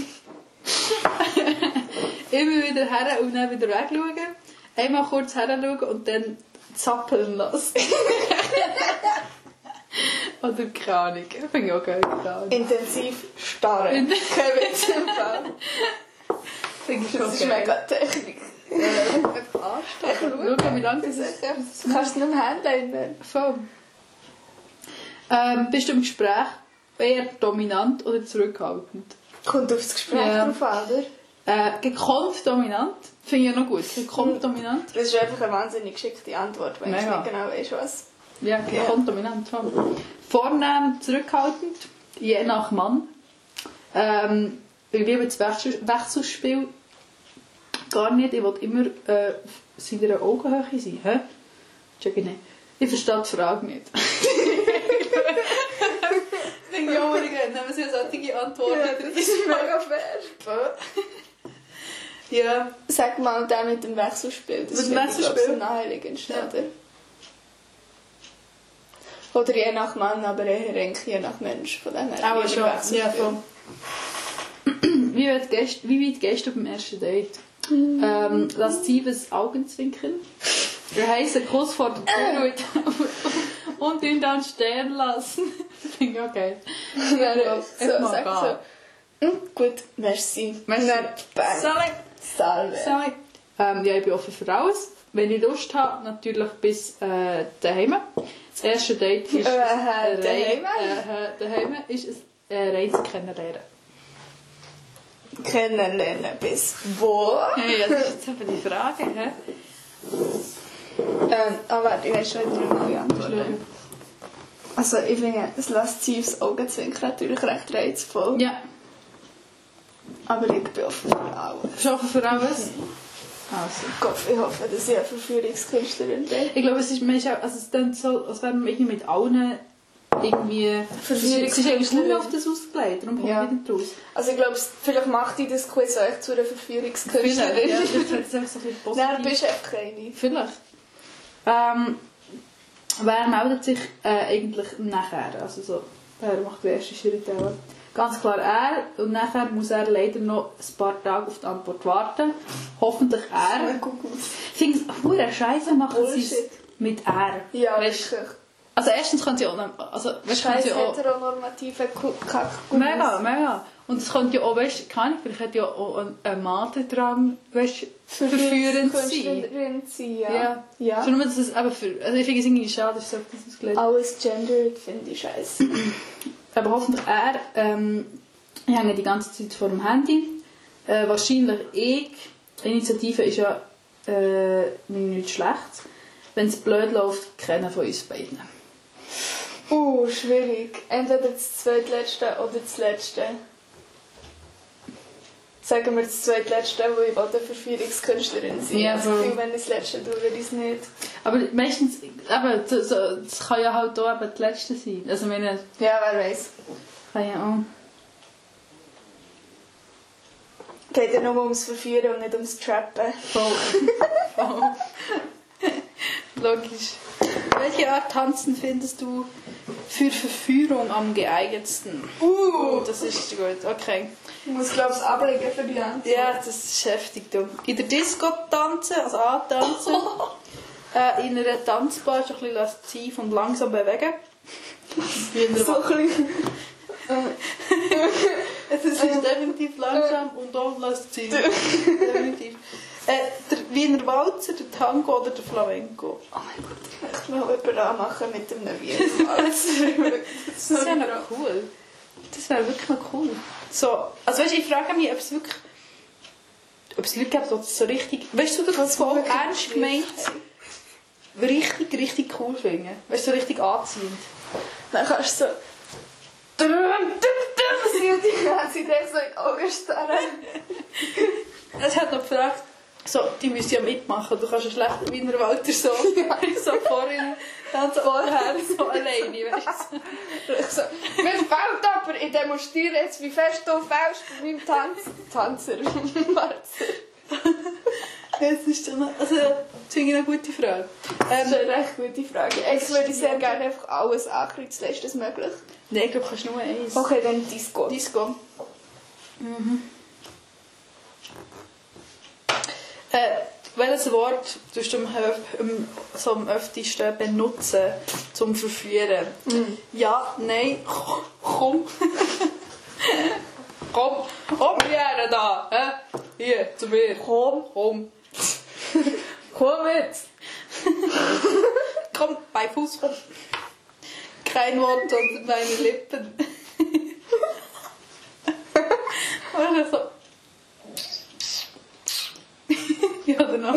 Immer wieder her und dann wieder wegschauen. Einmal kurz her schauen und dann zappeln lassen. Oder keine Ahnung. Finde ich auch geil. Intensiv starren. Kein Witz im Fall. Das ist mega Technik. Einfach anstarren. Schau, wie lange das ist. Das kannst du nicht mehr handeln. Voll. Bist du im Gespräch eher dominant oder zurückhaltend? Kommt aufs Gespräch drauf an, oder? Gekonnt dominant. Finde ich ja noch gut. Gekonnt dominant. Das ist einfach eine wahnsinnig geschickte Antwort, wenn ich nicht genau weiss, was. Ja, gekonnt dominant schon. Vornehm, zurückhaltend, je nach Mann. Ich liebe das Wechselspiel gar nicht. Ich will immer seiner Augenhöhe sein. Hä? Check ich nicht. Ich verstehe die Frage nicht. Ich denke, ja, wenn sie solche Antworten das ist mega fair. Ja. Sag mal, der mit dem Wechselspiel. Das mit dem Wechselspiel? So naheliegend, oder? Oder je nach Mann, aber eher je nach Mensch. Von dem her. Auch schon. Ja, voll. Wie weit gehst du beim ersten Date? Laszives Augenzwinkern. Der heiße Kuss vor der Tür und ihn dann stehen lassen. Das finde ich auch geil. Gut, merci. Salve. Ja, ich bin offen für alles. Wenn ich Lust habe, natürlich bis daheim. Das erste Date ist daheim ist ein reines Kennenlernen. Kennenlernen bis wo? Ja, das ist jetzt eben die Frage. Hä? Aber ich weiß schon wieder eine neue Antwort. Also ich finde, es laszives Augenzwinkern natürlich recht reizvoll. Ja. Aber ich bin offen für alles. Bist du offen für alles? Also. Ich hoffe, dass ich eine Verführungskünstlerin bin. Ich glaube, es ist dann so, als wäre man irgendwie mit allen irgendwie... Es ist eigentlich nur auf das ausgelegt, darum kommt man wieder raus. Also ich glaube, vielleicht macht dich das Quiz auch zu einer Verführungskünstlerin. Ja, das ist so ein bisschen positiv. Nein, du bist einfach keine. Vielleicht. Wer meldet sich eigentlich nachher? Also so, wer macht den ersten Schritt? Ganz klar er. Und nachher muss er leider noch ein paar Tage auf die Antwort warten. Hoffentlich er. Ich finde es verdammt scheiße, machen sie es mit er. Ja, wirklich. Also erstens können sie auch... Scheiß heteronormative Kack. Mega. Und es könnte ja auch, weißt du, vielleicht hat ja auch ein Mann dran, weißt du, verführend sein. Ja. Schon nur, dass es eben also ich finde es irgendwie schade, dass das ausgelegt. Alles gendered finde ich scheiße. Aber hoffentlich ich hänge die ganze Zeit vor dem Handy. Wahrscheinlich ich. Initiative ist ja nichts Schlechtes. Wenn es blöd läuft, kennen von uns beiden. Schwierig. Entweder das zweitletzte oder das letzte. Sagen wir das zweitletzte, wo ich eine Verführungskünstlerin sein. Ja, also wenn ich das letzte tue, würde ich es nicht. Aber meistens, das kann ja halt auch das letzte sein. Also meine, ja, wer weiß. Kann ja auch. Geht ja nur ums Verführen und nicht ums Trappen. Voll. Logisch. Welche Art Tanzen findest du für Verführung am geeignetsten? Das ist gut, okay. Ich muss, glaube ich, ablegen für die Antwort. Ja, das ist heftig. Du. In der Disco tanzen, also antanzen. In einer Tanzbar so ein bisschen lasziv und langsam bewegen. So ein bisschen. Es ist definitiv langsam und auch lasziv. Definitiv. Der Wiener Walzer, der Tango oder der Flamenco? Oh mein Gott, ich möchte mal jemanden anmachen mit einem Wiener Walzer. Das wäre noch cool. Das wäre wirklich noch cool. So, also weißt, ich frage mich, ob es wirklich... Ob es Leute gibt, die das so richtig... Weißt du, das voll ernst gemeint richtig cool finden. Weißt du, so richtig anziehend. Dann kannst du so... Sie hat die ganze Idee so in die Augen starren. Es hat noch gefragt, so, die müssen ja mitmachen. Du kannst ja schlecht Wiener Walter so, so vorher, dann so vorher, so alleine, weißt du. So, mir fällt aber, ich demonstriere jetzt, wie fest du fällst bei meinem Tanzer. Das ist schon also, das finde ich eine gute Frage. Das ist eine recht gute Frage. Jetzt würde ich sehr gerne einfach alles ankreuzen. Ist das möglich? Nein, ich glaube, du kannst nur eins. Okay, dann Disco. Disco. Welches Wort tust du am öftesten benutzen, zum Verführen? Ja, nein, komm. Komm her da. Hier, zu mir. Komm. Komm jetzt. Komm, bei Fuß rum. Kein Wort unter meine Lippen. Oder so. Ja, oder noch?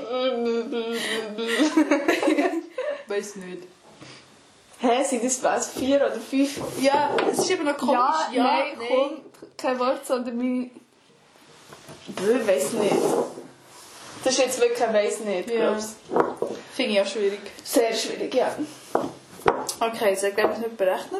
Weiß nicht. Hä, sind das was? 4 oder 5? Ja, es ist eben noch komisch. Nein, komm, kein Wort, sondern mein... Ich weiss nicht. Das ist jetzt wirklich ein «Weiss nicht», Ja. glaubst Finde ich auch schwierig. Sehr schwierig, ja. Okay, das habe ich nicht berechnet.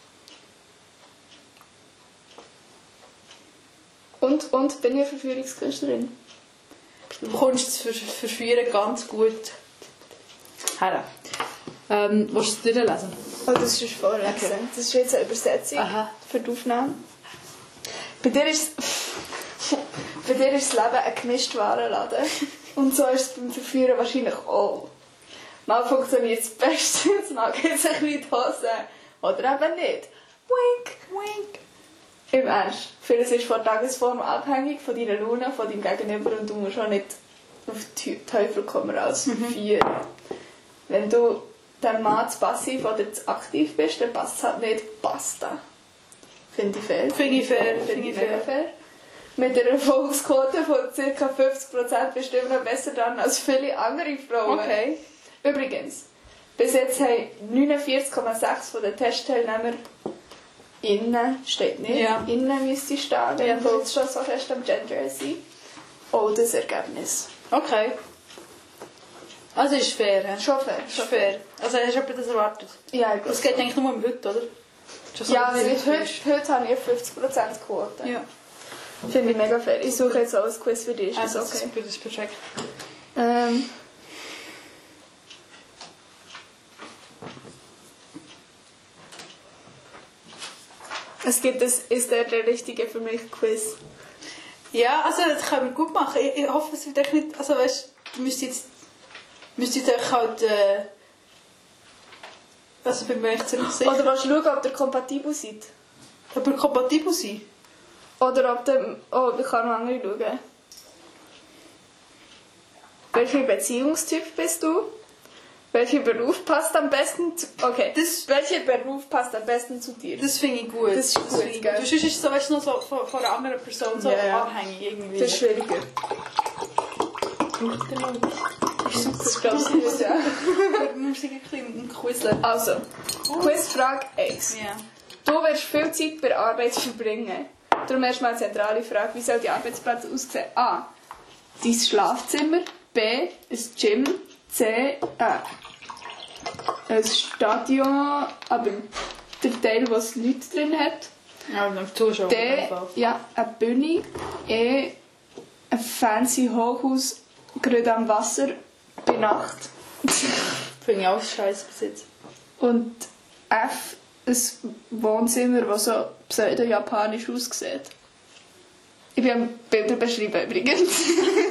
Und bin ich eine Verführungskünstlerin? Du kommst das Verführen ganz gut her. Willst du es durchlesen? Oh, das ist vorlesen. Okay. Das ist jetzt eine Übersetzung für die Aufnahme. Bei dir ist das Leben ein Gemischtwarenladen. Und so ist es beim Verführen wahrscheinlich auch. Mal funktioniert es bestens, mal geht es ein bisschen in die Hose. Oder eben nicht. Wink, wink. Im Ernst. Vieles ist von der Tagesform abhängig, von deiner Laune, von deinem Gegenüber und du musst auch nicht auf den Teufel kommen als Verführer. Wenn du dem Mann zu passiv oder zu aktiv bist, dann passt es halt nicht. Basta. Finde ich fair. Finde ich fair. Mega fair. Mit einer Erfolgsquote von ca. 50% bist du immer noch besser dran als viele andere Frauen. Okay. Übrigens, bis jetzt haben 49,6% der Testteilnehmer innen, steht nicht, Ja. innen müsste stehen, wenn wir jetzt schon so fest am Gender sind. Oh, das Ergebnis. Okay. Also ist fair, he? Schon fair. Ist fair. Also hast du etwas das erwartet? Ja, ich Es geht eigentlich nur um heute, oder? So, ja, dass es heute ist. habe ich 50% Quote. Ja. Finde ich mega fair. Ich suche jetzt auch ein Quiz für dich. Ist Also, das okay? das ist perfekt. Es gibt ein «Ist der Richtige für mich» Quiz. Ja, also das können wir gut machen. Ich hoffe, es wird euch nicht... Also weißt du, müsst euch halt... also bin mir echt ziemlich sicher. Oder willst du schauen, ob ihr kompatibel seid? Ob wir kompatibel sind? Oder ob ihr... Oh, ich kann noch andere schauen. Welcher Beziehungstyp bist du? Welcher Beruf passt am besten zu... Okay, welcher Beruf passt am besten zu dir? Das finde ich gut. Das ist gut, finde ich gell? gut. Sonst ist es so, weißt du, noch so von einer anderen Person so Ja, ja. abhängig irgendwie. Das ist schwieriger. Das ist super. Das ist, glaube ich, gut, ja. Wir müssen ein bisschen ein Quiz lernen. Also, Quizfrage 1. Ja. Du wirst viel Zeit bei der Arbeit verbringen. Darum erstmal eine zentrale Frage. Wie soll die Arbeitsplatz aussehen? A. Dein Schlafzimmer. B. Ein Gym. C. Ein Stadion, aber der Teil, wo es Leute drin hat. Ja, dann Zuschauer. D. Ja, eine Bühne. E. Ein fancy Hochhaus, gerade am Wasser, bei Nacht. Finde ich auch scheiße bis jetzt. Und F. Ein Wohnzimmer, das so pseudo-japanisch aussieht. Ich bin am Bilder beschrieben übrigens.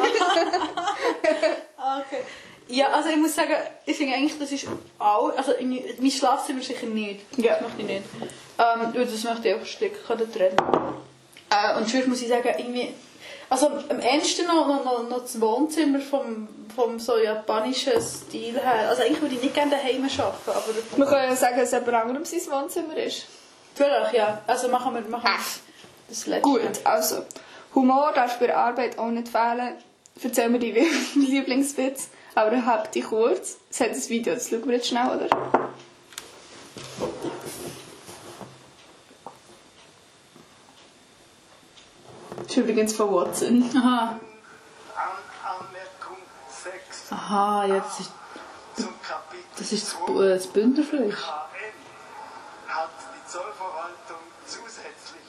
Okay. Ja, also ich muss sagen, ich finde eigentlich, das ist auch... Also mein Schlafzimmer sicher nicht. Ja. Das möchte ich nicht. Weil das möchte ich auch ein Stück trennen. Und sonst muss ich sagen, irgendwie... Also am ehesten noch das Wohnzimmer vom so japanischen Stil her. Also eigentlich würde ich nicht gerne daheim arbeiten, aber... Wir können ja sagen, dass jemand anderem sein Wohnzimmer ist. Vielleicht, ja. Also machen wir das letzte. Gut, also. Humor darf bei der Arbeit auch nicht fehlen. Erzähl mir deinen Lieblingswitz. Aber halt dich kurz. Es hat ein Video, das schauen wir jetzt schnell, oder? Das ist übrigens von Watson. Aha. Anmerkung 6. Aha, ja, Zum Kapitel das ist 2 das Bündnerfleisch. KN hat die Zollverwaltung zusätzlich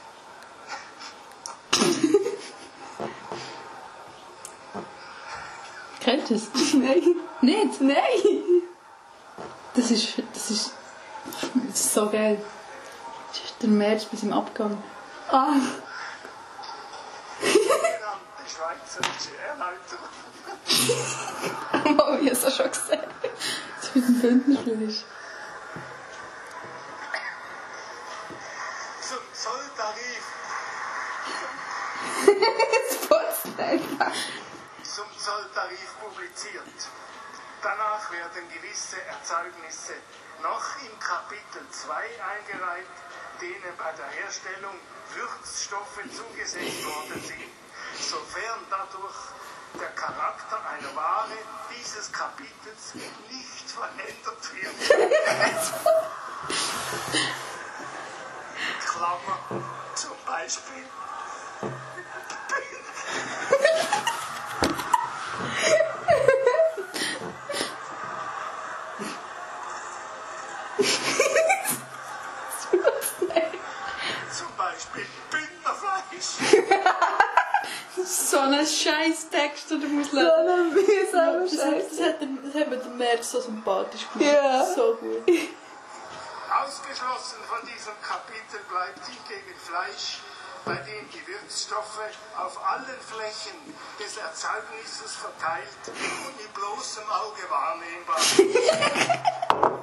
Kennst du es? Nein. Nicht? Nein! Das ist so geil. Das ist der März bis im Abgang. Ah, sogenannte schweizerische Erläuterung. oh, ich habe es schon gesehen. Das mit dem Bündnerfleisch. Zum Zolltarif. Jetzt putzt einfach. Zum Zolltarif publiziert. Danach werden gewisse Erzeugnisse noch im Kapitel 2 eingereiht, denen bei der Herstellung Würzstoffe zugesetzt worden sind, sofern dadurch der Charakter einer Ware dieses Kapitels nicht verändert wird. Klammer, zum Beispiel. Zum Beispiel Bündnerfleisch. So ein scheiß Text, oder muss So ein mühsamer das Scheiß. hat mir den März so sympathisch gemacht. Ja. So gut. Ausgeschlossen von diesem Kapitel bleibt hingegen Fleisch, bei dem die Wirkstoffe auf allen Flächen des Erzeugnisses verteilt und mit bloßem Auge wahrnehmbar.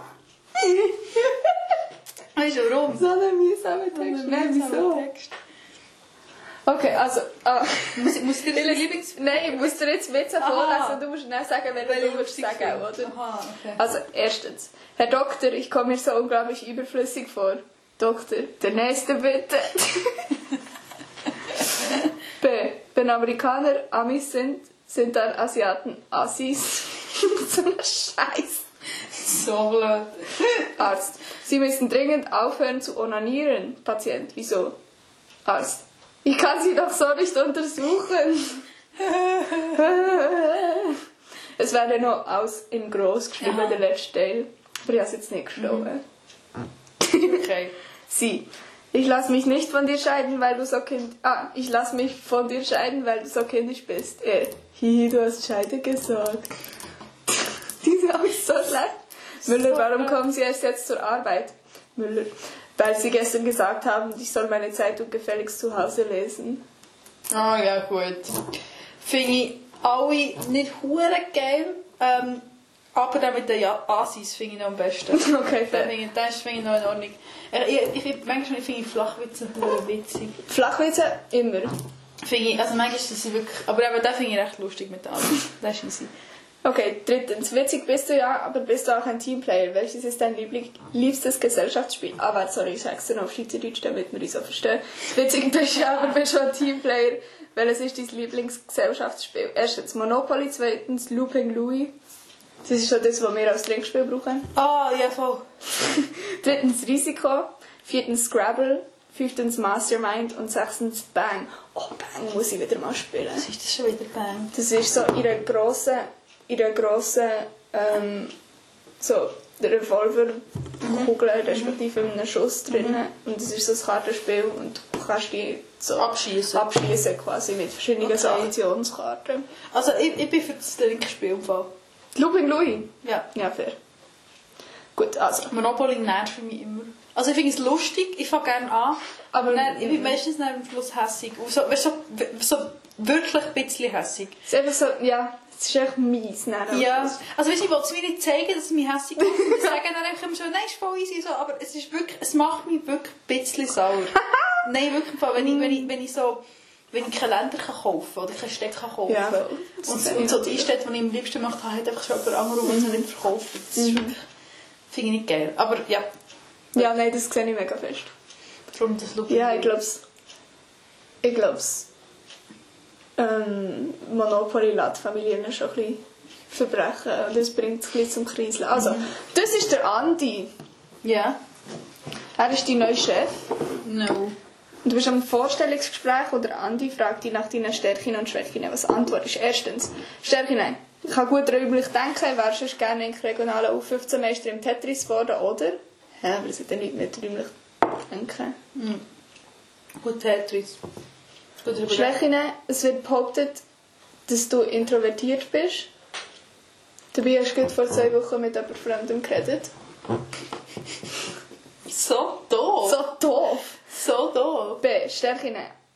Weißt du warum? So ein mühsamer Text. Nein, wieso? Okay, also... Muss dir deine Lieblings... Nein, ich muss dir jetzt Witze vorlesen. Du musst schnell sagen, welche du willst sagen, oder? Aha, okay. Also, erstens. Herr Doktor, ich komme mir so unglaublich überflüssig vor. Doktor, der nächste bitte. B. Wenn Amerikaner Amis sind dann Asiaten Assis. So ein Scheiß. So blöd. Arzt. Sie müssen dringend aufhören zu onanieren. Patient. Wieso? Arzt. Ich kann Sie doch so nicht untersuchen. Es wäre noch aus in groß geschrieben, Aha. der letzte Teil. Aber ich habe es jetzt nicht geschrieben. Okay. Sie. Ich lasse mich nicht von dir scheiden, weil du so ich lasse mich von dir scheiden, weil du so kindisch bist. Hihi, du hast Scheide gesagt. Diese habe ich so schlecht. Müller, warum kommen Sie erst jetzt zur Arbeit? Müller, weil Sie gestern gesagt haben, ich soll meine Zeitung gefälligst zu Hause lesen. Ah ja, gut. Finde ich alle nicht hure geil, aber der mit den Asis finde ich noch am besten. Okay, fair. Das finde ich noch in Ordnung. Manchmal finde ich Flachwitze hure witzig. Flachwitze? Immer. Finde ich, also manchmal ist das wirklich... Aber eben, den finde ich recht lustig mit den Asis. Das ist easy. Okay, drittens. Witzig bist du ja, aber bist du auch ein Teamplayer. Welches ist dein liebstes Gesellschaftsspiel? Ah, warte, sorry, ich sag's dir noch auf Schweizerdeutsch, damit wir uns so verstehen. Witzig bist du ja, aber bist du ein Teamplayer. Welches ist dein Lieblingsgesellschaftsspiel? Erstens Monopoly, zweitens Looping Louis. Das ist so das, was wir als Trinkspiel brauchen. Ah, ja, voll. Drittens Risiko. Viertens Scrabble. Fünftens Mastermind. Und sechstens Bang. Oh, Bang muss ich wieder mal spielen. Was ist das schon wieder Bang? Das ist so in einer grossen so der Revolverkugel, respektive in einem Schuss drinnen. Und das ist so ein Kartenspiel und du kannst die so abschießen quasi mit verschiedenen so Aktionskarten. Also ich bin für das Trinkspiel im Fall. Looping Louis? Ja. Ja, fair. Gut, also. Monopoly nervt für mich immer. Also ich finde es lustig, ich fange gerne an, aber dann, ich bin meistens am Schluss hässig. So wirklich ein bisschen hässig. Es ist einfach so, ja, es ist echt mies. Ja, also weißt du, ich wollte es mir nicht zeigen, dass es mich hässig macht. Ich sage dann einfach immer so, nein, es ist voll easy, so, aber es ist wirklich, es macht mich wirklich ein bisschen sauer. Nein, wirklich, wenn ich keine Länder kaufen kann oder keine Städte kaufen kann. Ja, und so die Städte, die ich am liebsten mache, hat einfach schon jemand anderes, der sie nicht verkauft. Das ist wirklich, finde ich nicht geil. Aber ja. Ja, nein, das sehe ich mega fest. Darum das Look. Ja, ich glaube Monopoly lässt Familien schon ein bisschen verbrechen und das bringt es ein bisschen zum Kriseln. Also, das ist der Andi. Ja. Er ist dein neuer Chef. No. Und du bist am Vorstellungsgespräch und der Andi fragt dich nach deinen Stärken und Schwächen. Was antwortest du? Erstens, Stärken. Ich kann gut räumlich denken, wärst du gerne in regionalen U15-Meister im Tetris geworden, oder? Ja, aber das hat dann nicht mehr räumlich denken. Gut, Tetris. Schwächen. Es wird behauptet, dass du introvertiert bist. Dabei hast du gerade vor 2 Wochen mit jemand Fremdem geredet. So doof. So doof. So doof. B. Stärken.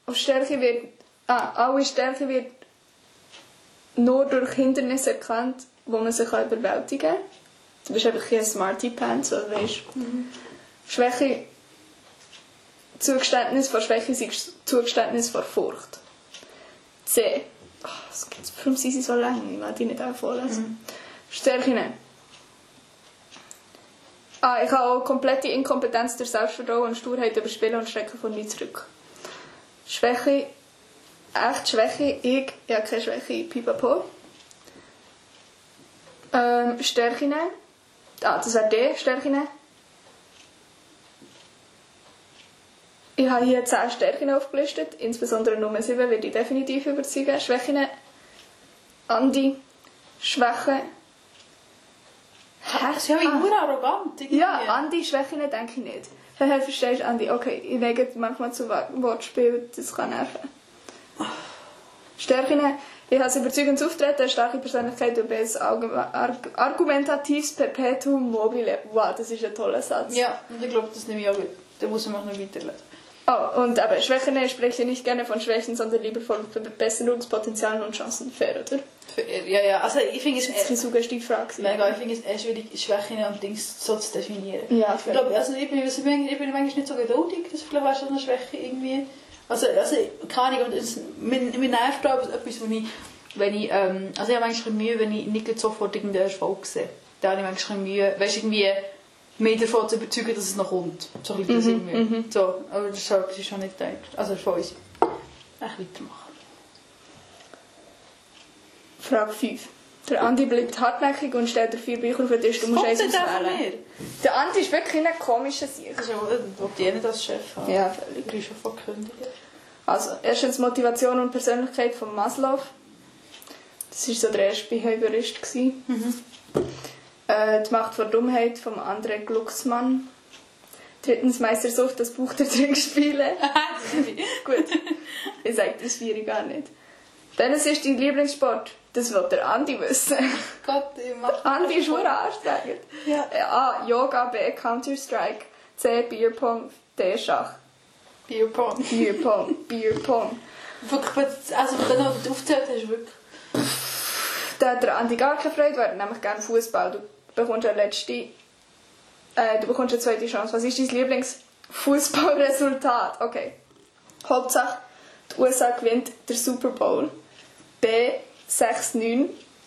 Alle Stärke wird nur durch Hindernisse erkannt, wo man sich überwältigen kann. Du bist einfach ein Smarty Pants, oder weißt. Schwäche. Zugeständnis vor Schwäche ist Zugeständnis vor Furcht. C. Warum sind sie so lang? Ich will die nicht auch vorlesen. Stärken. Ich habe auch komplette Inkompetenz durch Selbstvertrauen und Sturheit überspielen und schrecken von mir zurück. Schwäche. echt Schwäche. Ich habe keine Schwäche, pipapo. Stärken. Das wäre D, Stärken. Ich habe hier 10 Stärken aufgelistet, insbesondere Nummer 7 wird ich definitiv überzeugen. Schwächen. Andi. Schwächen. Sie haben nur arrogant. Irgendwie. Ja, Andi, Schwächen denke ich nicht. Verstehst du, Andi? Okay, ich lege manchmal zu Wortspiel, das kann nerven. Stärken. Ich habe ein überzeugendes Auftreten, eine starke Persönlichkeit und ein argumentatives Perpetuum mobile. Wow, das ist ein toller Satz. Ja, und ich glaube, das nehme ich auch gut. Da muss man noch weiterlesen. Oh, und aber Schwächen spreche ich nicht gerne von Schwächen, sondern lieber von Verbesserungspotenzialen und Chancen. Fair, oder? Ja. Also ich finde es... Das ist eine suggestive Frage. Mega, ich finde es schwierig, Schwächen und Dings so zu definieren. Ja, ich glaube, also ich bin manchmal nicht so geduldig, das vielleicht wäre schon eine Schwäche irgendwie. Also keine Ahnung, mir nervt auch etwas, wenn ich also ich habe manchmal Mühe, wenn ich nicht sofort irgendeinen Erfolg sehe. Da habe ich manchmal Mühe, weißt irgendwie mich davon zu überzeugen, dass es noch kommt. So ein bisschen das irgendwie. So, aber das ist schon nicht gedacht. Also von uns. Weitermachen. Frage 5. Der Andi bleibt hartnäckig und stellt dir 4 Bücher auf den Tisch. Du musst eins auswählen. Der Andi ist wirklich ein komischer Sieg. Das ist ja wohl die nicht als Chef haben. Ja, völlig. Du bist schon von gekündigt. Also, erstens Motivation und Persönlichkeit von Maslow. Das war so der erste Behaviorist. Die Macht vor Dummheit von André Glucksmann. Drittens Meistersucht, das Buch der Trinkspiele. Gut, ich sage das 4 gar nicht. Dann ist dein Lieblingssport. Das will der Andi wissen. Gott, ich mach Andi ist verdammt anstrengend. Ja. A. Yoga, B. Counter-Strike, C. Bierpong, D. Schach. Bierpong. Bierpong. Wirklich, also wenn du aufgezählt hast, wirklich. Da hat der Andi gar keine Freude, weil er nämlich gerne Fußball. Du bekommst eine zweite Chance. Was ist dein Lieblingsfußballresultat? Okay. Hauptsache, die USA gewinnt der Super Bowl. B. 6-9.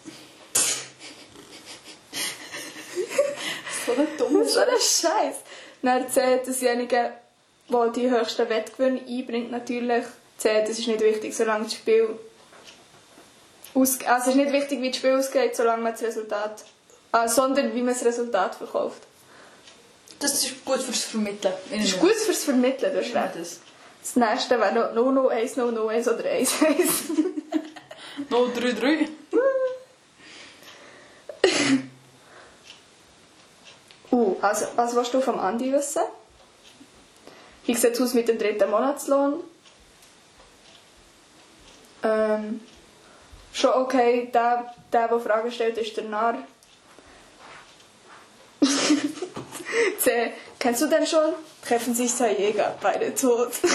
So ein dummer So ein Scheiß. Dann C. Dasjenige, der die höchsten Wettgewinne einbringt, natürlich. C. Das ist nicht wichtig, solange das Spiel also es ist nicht wichtig, wie das Spiel ausgeht, solange man das Resultat... sondern wie man das Resultat verkauft. Das ist gut fürs Vermitteln. Das ist gut fürs Vermitteln, du hast recht. Das nächste wäre noch 0-1, 0-1 oder 1-1. 0-3-3. Also, was willst du vom Andi wissen? Wie sieht es aus mit dem 3. Monatslohn? Schon okay, der Fragen stellt, ist der Narr. C. Kennst du den schon? Treffen sich zwei Jäger, beide tot. So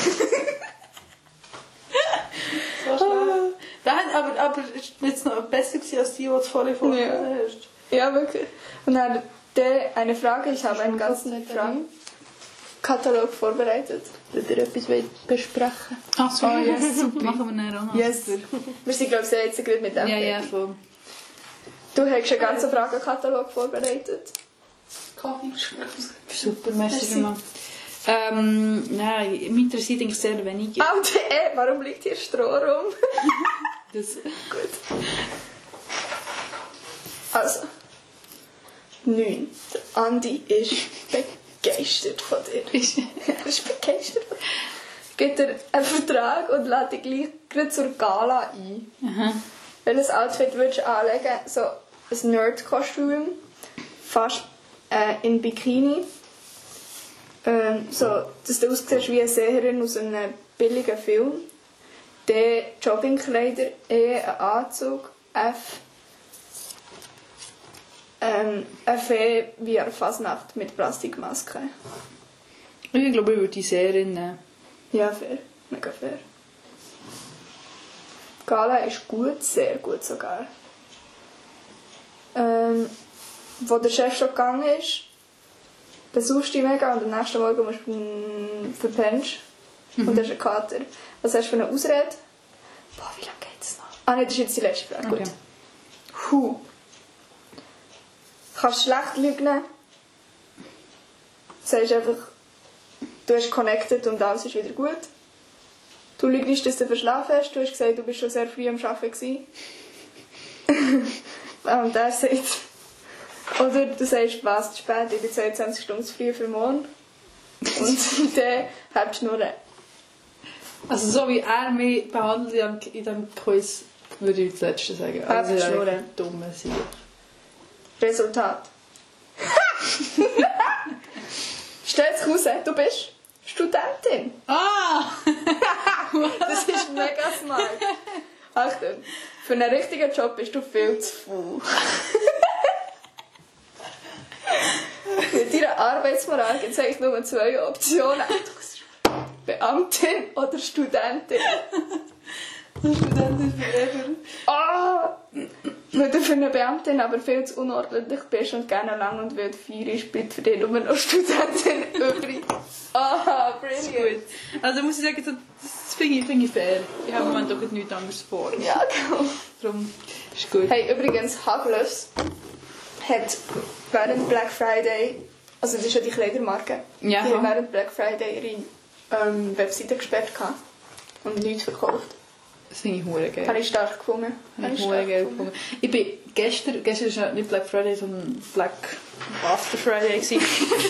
schlecht. Aber ist jetzt noch besser gewesen als die du vorher vorgelesen hast. Ja, wirklich. Und dann eine Frage, ich habe einen ganzen Fragenkatalog vorbereitet. Wollt ihr etwas besprechen? Ach so, yes, super. Machen wir dann auch noch. Yes. Wir sind, glaube ich, jetzt gerade mit dem. Ja, voll. Du hast einen ganzen Fragenkatalog vorbereitet. Super, merci gemacht. Nein, mich interessiert eigentlich sehr wenig. Warum liegt hier Stroh rum? Das. Gut. Also. 9. Der Andi ist begeistert von dir. Er ist begeistert von dir. Gibt er einen Vertrag und lädt dich gleich zur Gala ein. Aha. Welches Outfit würdest du anlegen? So ein Nerd-Kostüm. Fast in Bikini. So, dass du aussiehst wie eine Seherin aus einem billigen Film. D. Joggingkleider. E. Ein Anzug. F. Eine Fee wie eine Fasnacht mit Plastikmaske. Ich glaube, ich würde die Serie nehmen. Ja, fair. Mega fair. Gala ist gut, sehr gut sogar. Wo der Chef schon gegangen ist, besuchst du dich mega und am nächsten Morgen musst du verpennst. Und das ist ein Kater. Was hast du für eine Ausrede? Boah, wie lange geht es noch? Nein, das ist jetzt die letzte Frage. Okay. Gut. Kannst schlecht lügen. Sagst einfach, du hast connected und alles ist wieder gut. Du lügst, dass du verschlafen hast. Du hast gesagt, du bist schon sehr früh am Arbeiten gewesen. Und er sagt... Oder du sagst, was, zu spät, ich bin 22 Stunden zu früh für morgen. Und dann hast du nur... Also so wie er mich behandelt in diesem Quiz, würde ich das Letzte sagen. Also das ist eine dumme Sache. Resultat. Stell's raus, du bist Studentin. Ah! Das ist mega smart. Achtung, für einen richtigen Job bist du viel zu faul. Mit deiner Arbeitsmoral gibt es eigentlich nur 2 Optionen. Beamtin oder Studentin. Studentin forever. Ah! Weil du für eine Beamtin aber viel zu unordentlich bist und gerne lang und wild feierst, bleibt für dich nur noch Studentin übrig. Aha, brilliant. Also muss ich sagen, das finde ich fair. Ich habe im Moment auch nichts anderes vor. Ja, genau. Darum ist gut. Hey, übrigens, Haglös hat während Black Friday, also das ist ja die Kleidermarke, Ja. die haben während Black Friday ihre Webseite gesperrt gehabt und nichts verkauft. Das finde ich hure geil. Habe ich stark gefunden. Habe ich hure geil gefunden. Ich bin gestern war ja nicht Black Friday, sondern Black After Friday gewesen.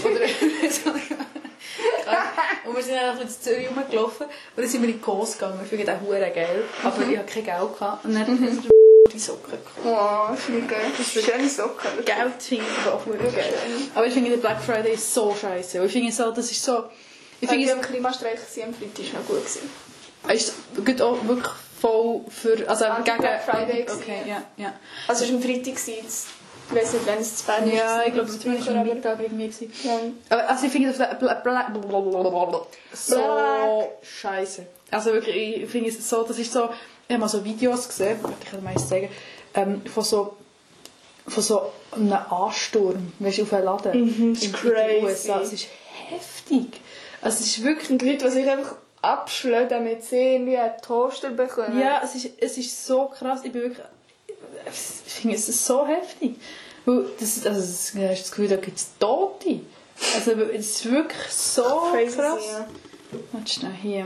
Und wir sind dann einfach in Zürich rumgelaufen und dann sind wir in die Kos gegangen. Ich finde das hure geil, aber ich hatte kein Geld gehabt. Und dann hat er die Socken gekauft. Oh, finde ich geil. Das ist schöne Socken. Geld finde ich aber auch hure geil. Aber ich finde, der Black Friday ist so scheiße. Ich finde so, das ist so... Ich finde, am Klimastreik am Freitag war noch gut gewesen. Es geht auch wirklich voll für... Also gegen Black Friday. Okay, ja. Also es war am Freitag. Ich weiß nicht, wenn es zu Bern ist. Ja, ich glaube, es war am Mittag irgendwie. Ja. Aber also ich finde das so scheiße. Also wirklich, ich finde es so, das ist so... Ich habe mal so Videos gesehen, ich kann dir mal sagen, von so einem Ansturm, weißt du, auf einen Laden. Das ist crazy. USA. Es ist heftig. Also es ist wirklich... Und Leute, die sich einfach abschlagen, damit sie irgendwie einen Toaster bekommen. Ja, es ist so krass. Ich finde es ist so heftig. Weil hast das Gefühl, da gibt es Tote. Also es ist wirklich so crazy, krass. Ja. Warte schnell, hier.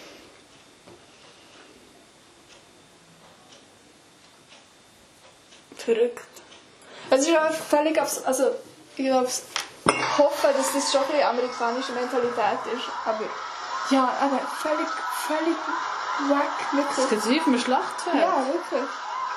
Verrückt. Es ist einfach völlig also ich hoffe, dass das schon ein bisschen amerikanische Mentalität ist. Aber ja, aber völlig wack. Das Wirklich. geht wie auf einem Schlachtfeld. Ja, wirklich.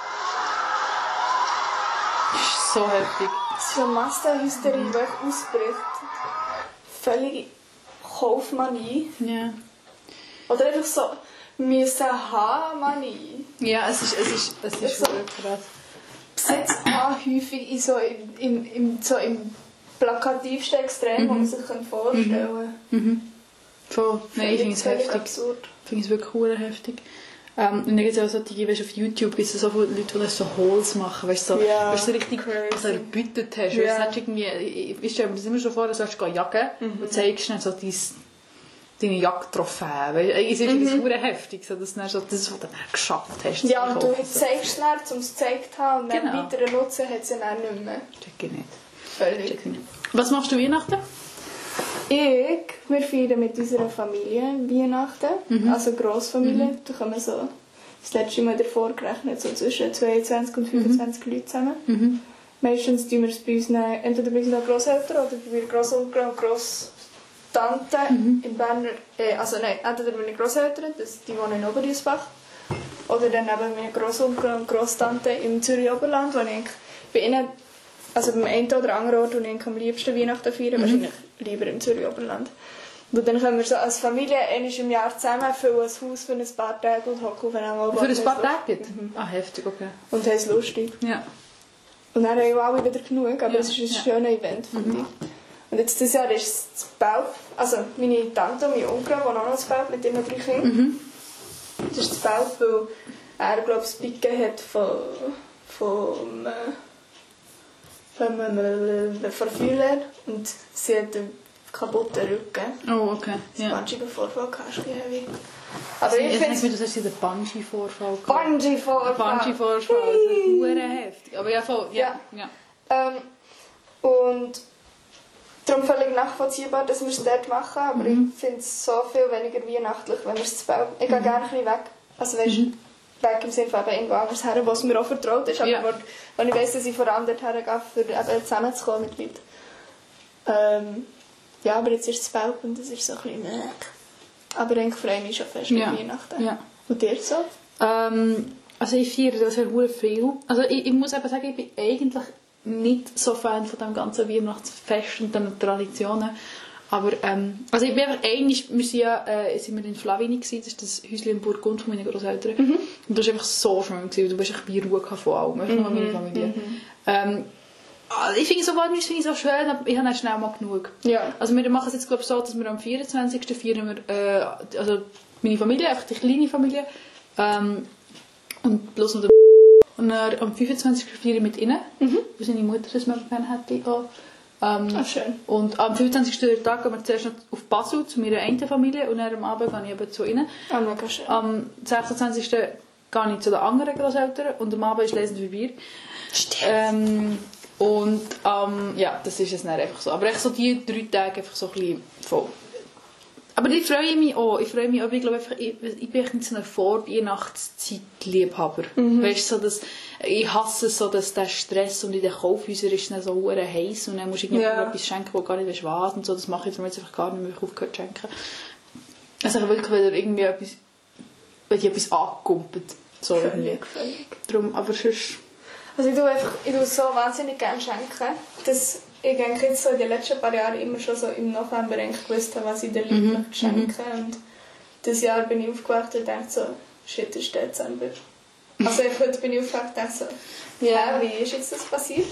Das ist so heftig. So eine Massenhysterie, die echt ausbricht. Völlige Kaufmanie. Ja. Oder einfach so müssen haben Manie. Ja, es ist so. wirklich krass. Besitzanhäufung im plakativsten Extrem, das man sich vorstellen kann. Voll. Nein, ich finde es heftig. Absurd. Ich finde es wirklich hure heftig. Und dann gibt es auch solche, weißt, auf YouTube gibt es so viele Leute, die das so Holes machen, weißt du, so, Ja, weißt, so richtig so erbütet hast. Ja. Weißt, du hast irgendwie, ich stelle mir das immer so vor, dass du jagen und zeigst dann so deine Jagdtrophäen. Ich finde das hure heftig, so, dass du dann so das, was du dann geschafft hast. Ja, und du zeigst es dann, um es gezeigt zu haben, und dann Genau. weiteren Nutzen hat es ja dann nicht mehr. Check ich nicht. Völlig. Check ich nicht. Was machst du Weihnachten? Wir feiern mit unserer Familie Weihnachten, also Grossfamilie. Da kommen so das letzte Mal davor gerechnet, so zwischen 22 und 25 Leute zusammen. Meistens tun wir es bei unseren, entweder bei unseren Grosseltern oder bei Grossonkeln und Grosstanten in Berner, also nein, entweder bei meinen Grosseltern, die wohnen in Oberjusbach, oder dann eben meine Grossonkel und Grosstante im Zürich-Oberland, wo ich bei ihnen, also beim einen oder anderen Ort, wo ich am liebsten Weihnachten feiere, wahrscheinlich lieber im Zürich-Oberland. Und dann können wir so als Familie einmal im Jahr zusammen füllen ein Haus für ein paar Tage und hocken auf einem Abend. Für ein paar Tage? Ah, heftig, okay. Und haben es lustig. Ja. Und dann haben wir alle wieder genug, aber es ist ein schönes Event, finde ich. Und jetzt dieses Jahr ist es das Belp, also meine Tante und mein Onkel wohnen auch noch das Belp mit ihren 3 Kindern. Das ist das Belp, weil er, glaube ich, das Picken hat von der Feuerwehr und sie hat einen kaputten Rücken. Oh, okay. Das Ja. Bungee-Vorfall hast du heavy. Also Aber ich finde du hast den Bungee-Vorfall gehabt. Bungee-Vorfall. Bungee-Vorfall, das ist hure heftig. Aber ja, voll. Ja. Und darum völlig nachvollziehbar, dass wir es dort machen, aber ich finde es so viel weniger weihnachtlich, wenn wir es zu Belp... Ich gehe gerne ein bisschen weg. Also weißt, weg im Sinne von eben irgendwo anders her, wo es mir auch vertraut ist, aber wo ich weiss, dass ich vor allem dorthin gehe, für eben zusammenzukommen mit Leuten. Ja, aber jetzt ist es Belp und das ist so ein bisschen... Aber eigentlich freue ich mich schon fest auf Weihnachten. Ja. Und dir so? Also ich feiere das ja sehr viel. Also ich muss eben sagen, ich bin eigentlich nicht so Fan von dem ganzen Weihnachtsfest und den Traditionen. Aber also ich bin einfach sind wir in Flavini gewesen, das ist das Häuschen in Burgund von meinen Großeltern. Und das war einfach so schön gewesen, du bist echt bei Ruhe von allem, einfach nur meine Familie. Ich finde es so schön, aber ich habe dann schnell mal genug. Ja. Also wir machen es jetzt glaube ich so, dass wir am 24. feiern wir, also meine Familie, einfach die kleine Familie, und bloß noch der und dann am 25. feiern wir mit ihnen, weil seine Mutter das mal gerne hätte auch. Schön. Und am 25. Tag gehen wir zuerst noch auf Basel zu meiner einen Familie und dann am Abend gehe ich eben zu ihnen. Mega schön. Am 26. gehe ich zu den anderen Großeltern und am Abend ist Lesen für Bier. Stimmt. Und ja, das ist es dann einfach so. Aber echt so die 3 Tage einfach so ein bisschen voll. Aber ich freue mich auch. Ich glaube einfach, ich bin nicht so ein Vor-Weihnachtszeit-Liebhaber. Weißt du, so, ich hasse so, dass der Stress und in den Kaufhäusern ist dann so heiß und dann musst du etwas schenken, wo gar nicht weißt was und so. Das mache ich für mich jetzt einfach gar nicht mehr, ich aufgehört zu schenken. Also wirklich, wenn etwas angekumpelt. So irgendwie. Darum, aber sonst... Also ich tue so wahnsinnig gerne schenken, dass ich eigentlich jetzt so in den letzten paar Jahren immer schon so im November gewusst habe, was ich den Leuten möchte schenken. Und dieses Jahr bin ich aufgewacht und dachte so, shit, ist Dezember. Also heute bin ich aufgewacht und dachte so, wie ist jetzt das passiert?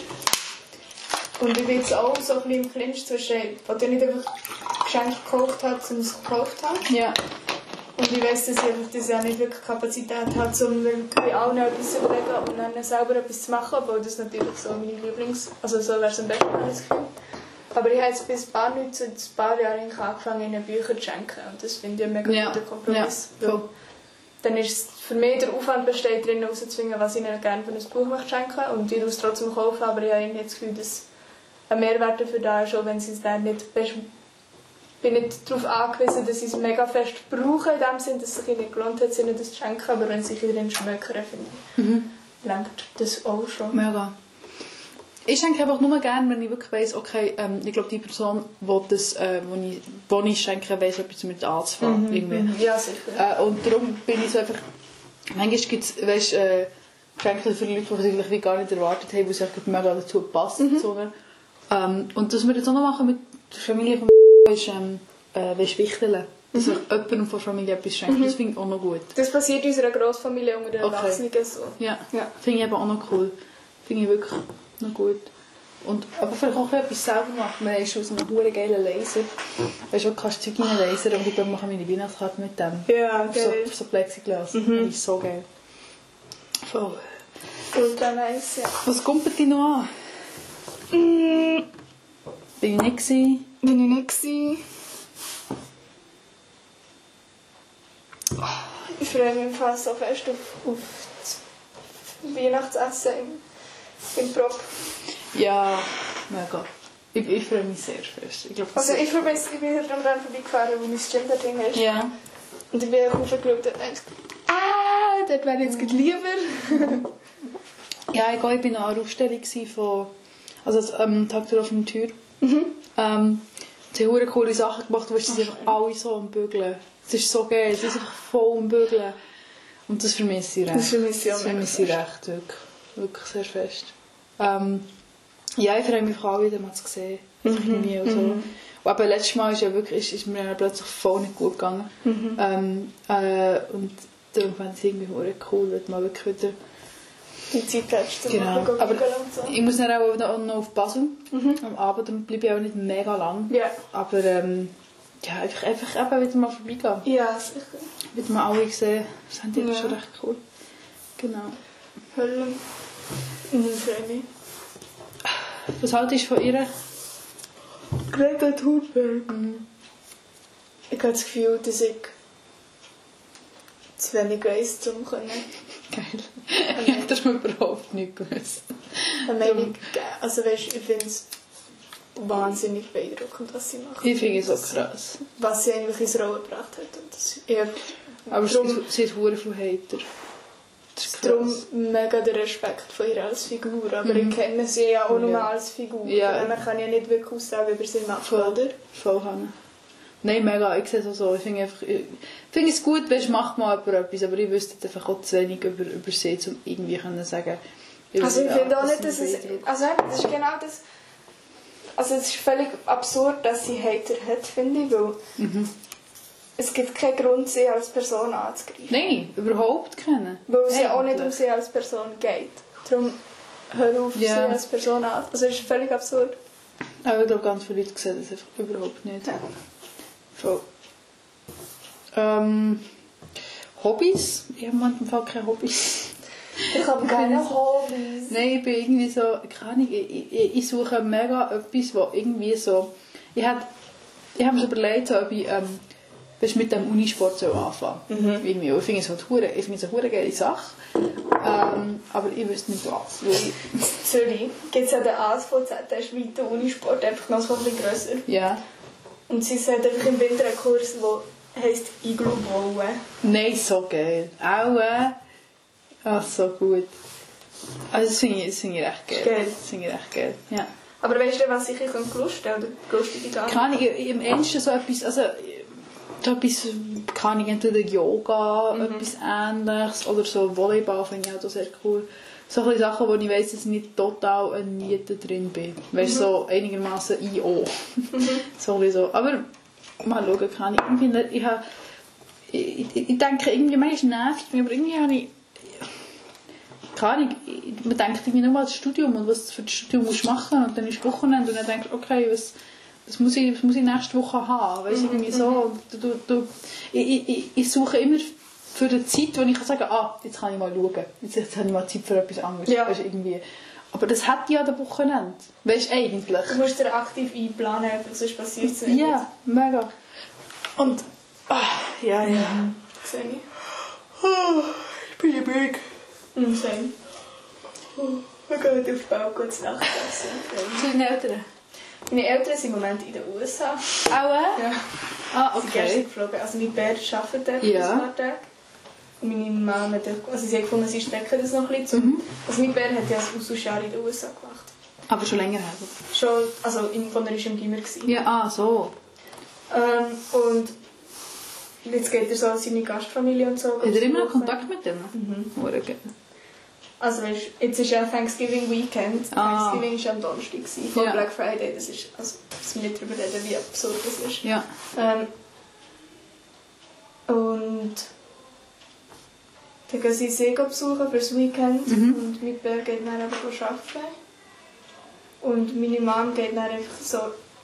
Und ich bin jetzt auch so ein bisschen im Clinch zwischen, wo ich nicht einfach Geschenke gekauft habe, um es gekauft habe. Ja. Und ich weiss, dass ich einfach das Jahr nicht wirklich Kapazität habe, um bei allen etwas zu überlegen und dann selber etwas zu machen, obwohl das natürlich so meine also so wäre es am besten, habe ich das Gefühl. Aber ich habe jetzt bis ein paar Jahren angefangen, ihnen Bücher zu schenken und das finde ich ein mega guter Kompromiss. Ja, cool. Dann ist für mich der Aufwand besteht darin, herauszufinden, was ich ihnen gerne für ein Buch schenken möchte und ich muss es trotzdem kaufen, aber ich habe irgendwie das Gefühl, dass ein Mehrwert dafür da ist, auch wenn sie es dann nicht bin nicht darauf angewiesen, dass ich es mega fest brauche, in dem Sinne, dass es sich nicht gelohnt hat, ihnen das zu schenken, aber wenn sie sich drin schmökern, finde ich, lenkt das auch schon. Mega. Ich schenke einfach nur gerne, wenn ich wirklich weiss, okay, ich glaube, die Person will das, wo ich schenke, weiss etwas damit anzufangen. Irgendwie. Ja, sicher. Und darum bin ich so einfach, manchmal gibt es, weißt, Geschenke für Leute, die es eigentlich gar nicht erwartet haben, weil sie einfach mega dazu passen. So, und das wir jetzt auch noch machen mit der Familie von ist Wichteln. Dass ich jemandem von der Familie etwas schenke. Das finde ich auch noch gut. Das passiert in unserer Grossfamilie unter den Erwachsenen so. Ja. Finde ich eben auch noch cool. Finde ich wirklich noch gut. Und, aber vielleicht auch etwas selber machen. Wir haben schon so einen verdammt geilen Laser. Weißt du, du kannst Zeug reinlasern und ich glaube, wir machen meine Weihnachtskarte mit dem. Ja, geil. So Plexiglas. Das ist so geil. Voll. Ultra nice, ja. Was kommt bei dir noch an? Bin ich nicht gewesen? Bin ich nicht gewesen. Ich freue mich fast so fest auf das Weihnachtsessen im Prop. Ja, mega. Ich freue mich sehr fest. Ich glaub, also ich bin daran vorbeigefahren, wo mein Gym da drin ist. Ja. Und ich bin hochgeschaut und dachte, dort wäre jetzt lieber. Ja, ich war in einer Ausstellung von Tag der offenen Tür. Sie haben coole Sachen gemacht, weil sie einfach alle so am Bügeln. Es ist so geil, sie sind einfach voll am Bügeln. Und das vermisse ich recht. Das vermisse ich recht, wirklich sehr fest. Ja, ich freue mich auf alle wieder mal zu sehen. Und so. Aber letztes Mal ist mir ja plötzlich voll nicht gut gegangen. Und darum fand ich es irgendwie cool, wenn man wirklich wieder die Zeit hast. Genau. Aber so. Ich muss dann auch noch auf Basel am Abend, dann bleibe ich auch nicht mega lang. Ja. Aber ja, einfach wieder mal vorbeigehen. Ja, sicher. Wieder mal alle sehen, das haben die schon recht cool. Genau. Hölle. Freue mich. Was haltest du von ihr? Greta Thunberg. Ich habe das Gefühl, dass ich zu wenig weiss, um können. Geil. Das ist mir überhaupt nicht gewusst. Also weißt, ich finde es wahnsinnig beeindruckend, was sie macht. Ich finde es auch krass. Was sie eigentlich ins Rollen gebracht hat. Und das, Aber darum, sie hat verdammt viele Hater. Das ist darum krass. mega der Respekt von ihr als Figur. Aber ich kenne sie ja auch nur als Figur. Ja. Man kann ja nicht wirklich aussagen über sie macht, Voll. oder? Voll Hanne. Nein, mega. Ich sehe es auch so. Ich finde es gut, wenn macht mal jemand etwas, aber ich wüsste einfach auch zu wenig über sie, um irgendwie zu sagen. Also ich finde auch nicht, dass es... es... Also das ist genau das... Also es ist völlig absurd, dass sie Hater hat, finde ich, weil es gibt keinen Grund, sie als Person anzugreifen. Nein, überhaupt keinen. Weil es ja auch nicht Eigentlich. um sie als Person geht. Darum hör auf, Ja. sie als Person an. Also es ist völlig absurd. Aber ich glaube, ganz viele Leute sehen das einfach überhaupt nicht. Ja. Voll. Hobbys? Ich habe manchmal keine Hobbys. Ich habe keine Hobbys. Nein, ich bin irgendwie so, keine Ahnung, ich suche mega etwas, wo irgendwie so, ich habe mir schon überlegt, ob ich mit dem Unisport anfangen soll. Irgendwie, ich finde es halt eine geile Sache, aber ich wüsste nicht was. Weil In Zürich gibt es ja den ASVZ, der ist wie der Unisport, einfach noch so ein bisschen grösser. ja. Und sie hat einfach im Winter einen Kurs, der heisst Iglu bauen. Nein, so geil. Auch, ach, so gut. Also das finde ich echt geil. Geil. Das finde ich echt geil, ja. Aber weißt du, was ich lustig oder lustige Sachen? Kann ich im Ernsten so etwas, also so etwas, kann ich entweder Yoga, etwas Ähnliches oder so Volleyball finde ich auch sehr cool. So ein Sachen, wo ich weiss, dass ich nicht total eine Niete drin bin. Weißt du, so einigermaßen I.O. Sowieso. Aber mal schauen, kann ich denke, irgendwie manchmal nervt es mich, aber irgendwie habe ich keine Ahnung, man denkt irgendwie nur mal das Studium und was du für das Studium musst machen und dann ist Wochenende und dann denkst du, okay, was muss ich nächste Woche haben, weißt du, irgendwie so. Und ich suche immer für eine Zeit, wo ich kann sagen, jetzt kann ich mal schauen, jetzt habe ich mal Zeit für etwas anderes, Ja. weißt, irgendwie. Aber das hat ja an Wochenende, weißt du, eigentlich. Du musst dir aktiv einplanen, sonst passiert es nicht. Ja, mega. Und, ja. Sehe ich. Ich bin müde. Same. Wir gehen heute auf den Balkon zu Nacht essen. Zu den Eltern? Meine Eltern sind im Moment in den USA. Auch, Ja. Ah, Sie sind gestern okay. geflogen. Also mein Bär arbeitet dort Ja. ein paar Tage. Und meine Mama hat, also sie hat gefunden, sie strecken das noch ein bisschen zu. Also mein Bär hat ja das Austauschjahr in den USA gemacht. Aber schon länger her. Schon, also von der war im Gimmer. Ja, so. Und jetzt geht er so an seine Gastfamilie und so. Hat er immer noch Kontakt mit denen? Mhm. Also weißt, jetzt ist ja Thanksgiving Weekend. Thanksgiving war am Donnerstag, vor Ja. Black Friday. Das ist, also dass wir nicht darüber reden, wie absurd das ist. Ja. Und dann gehen sie See besuchen für das Weekend und mein Bär geht dann einfach arbeiten. Und meine Mom geht dann einfach so,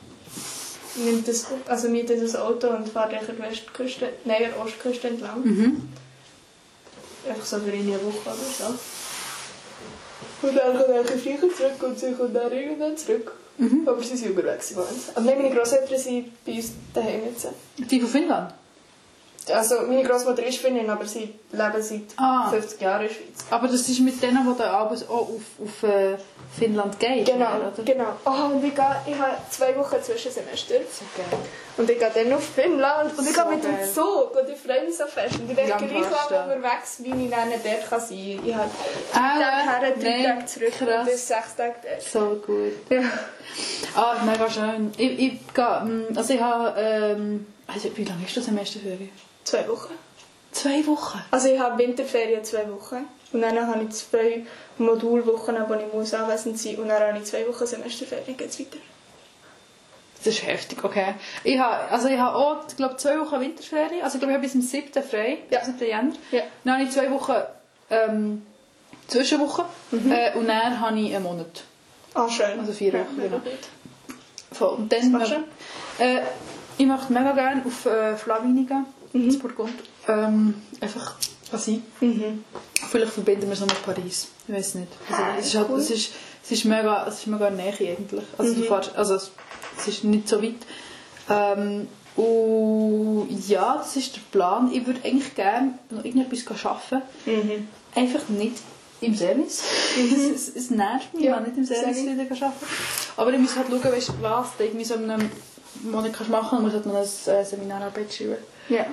mietet das Auto und fährt an der Westküste, nein, an der Ostküste entlang. Einfach so für eine Woche oder so. Und dann kommt er früher zurück und sie kommt dann irgendwann zurück. Aber sie sind unterwegs im Moment. Aber nein, meine Grosseltern sind bei uns daheim jetzt. Die von Finnland? Also meine Großmutter ist Finnin, aber sie leben seit 50 Jahren in der Schweiz. Aber das ist mit denen, die abends auch auf Finnland gehen? Genau, oder? genau. Und ich habe 2 Wochen Zwischensemester. So geil. Und ich gehe dann auf Finnland. Und ich So gehe mit dem geil. Zug und ich freue mich so fest. Und ich werde Wie lange gleich fährst lang du? unterwegs, wie ich dann dort kann sein kann. Ich habe 3 Tage her, 3 Tage zurück krass. und bis 6 Tage dort. So gut. Ja. Mega schön. Ich gehe, also ich habe, wie lange ist das Semesterferien? 2 Wochen. 2 Wochen? Also ich habe Winterferien 2 Wochen. Und dann habe ich 2 Modulwochen, wo ich muss anwesend sein muss. Und dann habe ich 2 Wochen Semesterferien. Geht es weiter. Das ist heftig, okay. Ich habe auch, ich glaube, 2 Wochen Winterferien. Also ich glaube, ich habe bis zum 7. frei, Ja. bis 7. Jänner. Ja. Dann habe ich 2 Wochen Zwischenwochen. Und dann habe ich einen Monat. Ah, schön. Also 4 Wochen, mega genau. gut. Voll. Und dann, Das war schön. ich möchte mega gerne auf Flavini gehen, in Burgund. Einfach Asie. Vielleicht verbinden wir es noch mit Paris. Ich weiß nicht. Also, es ist mega nahe eigentlich. Also, du fährst, also es ist nicht so weit. Und ja, das ist der Plan. Ich würde eigentlich gerne noch irgendetwas arbeiten. Einfach nicht im Service. Es nervt mich, wenn nicht im Service wieder arbeiten. Aber ich muss halt schauen, weißt, was du irgendwie so einen Monat kannst machen, muss halt noch eine Seminararbeit schreiben. Ja.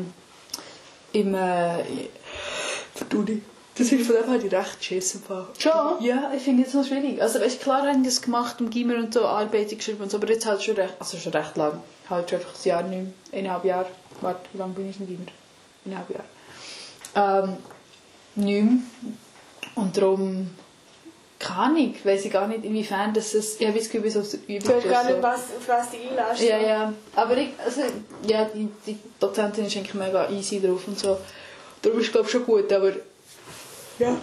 Für Dudi. Das ist von dem halt recht schissen. Schon? Ja, ich finde es noch schwierig. Also weißt, klar haben die das gemacht, im Gimmer und so, Arbeiten geschrieben und so, aber jetzt halt schon recht lang. Halt schon einfach ein Jahr nicht mehr, 1,5 Jahre. Warte, wie lange bin ich im Gimmer? 1,5 Jahre. Nicht mehr. Und darum, keine Ahnung, weiss ich gar nicht, inwiefern das ist. Ich habe das Gefühl, aus der Übung. Du weißt gar nicht, auf was du einlässt. Ja. Aber die Dozentin ist eigentlich mega easy drauf und so. Darum ist es, glaube ich, schon gut, aber ja.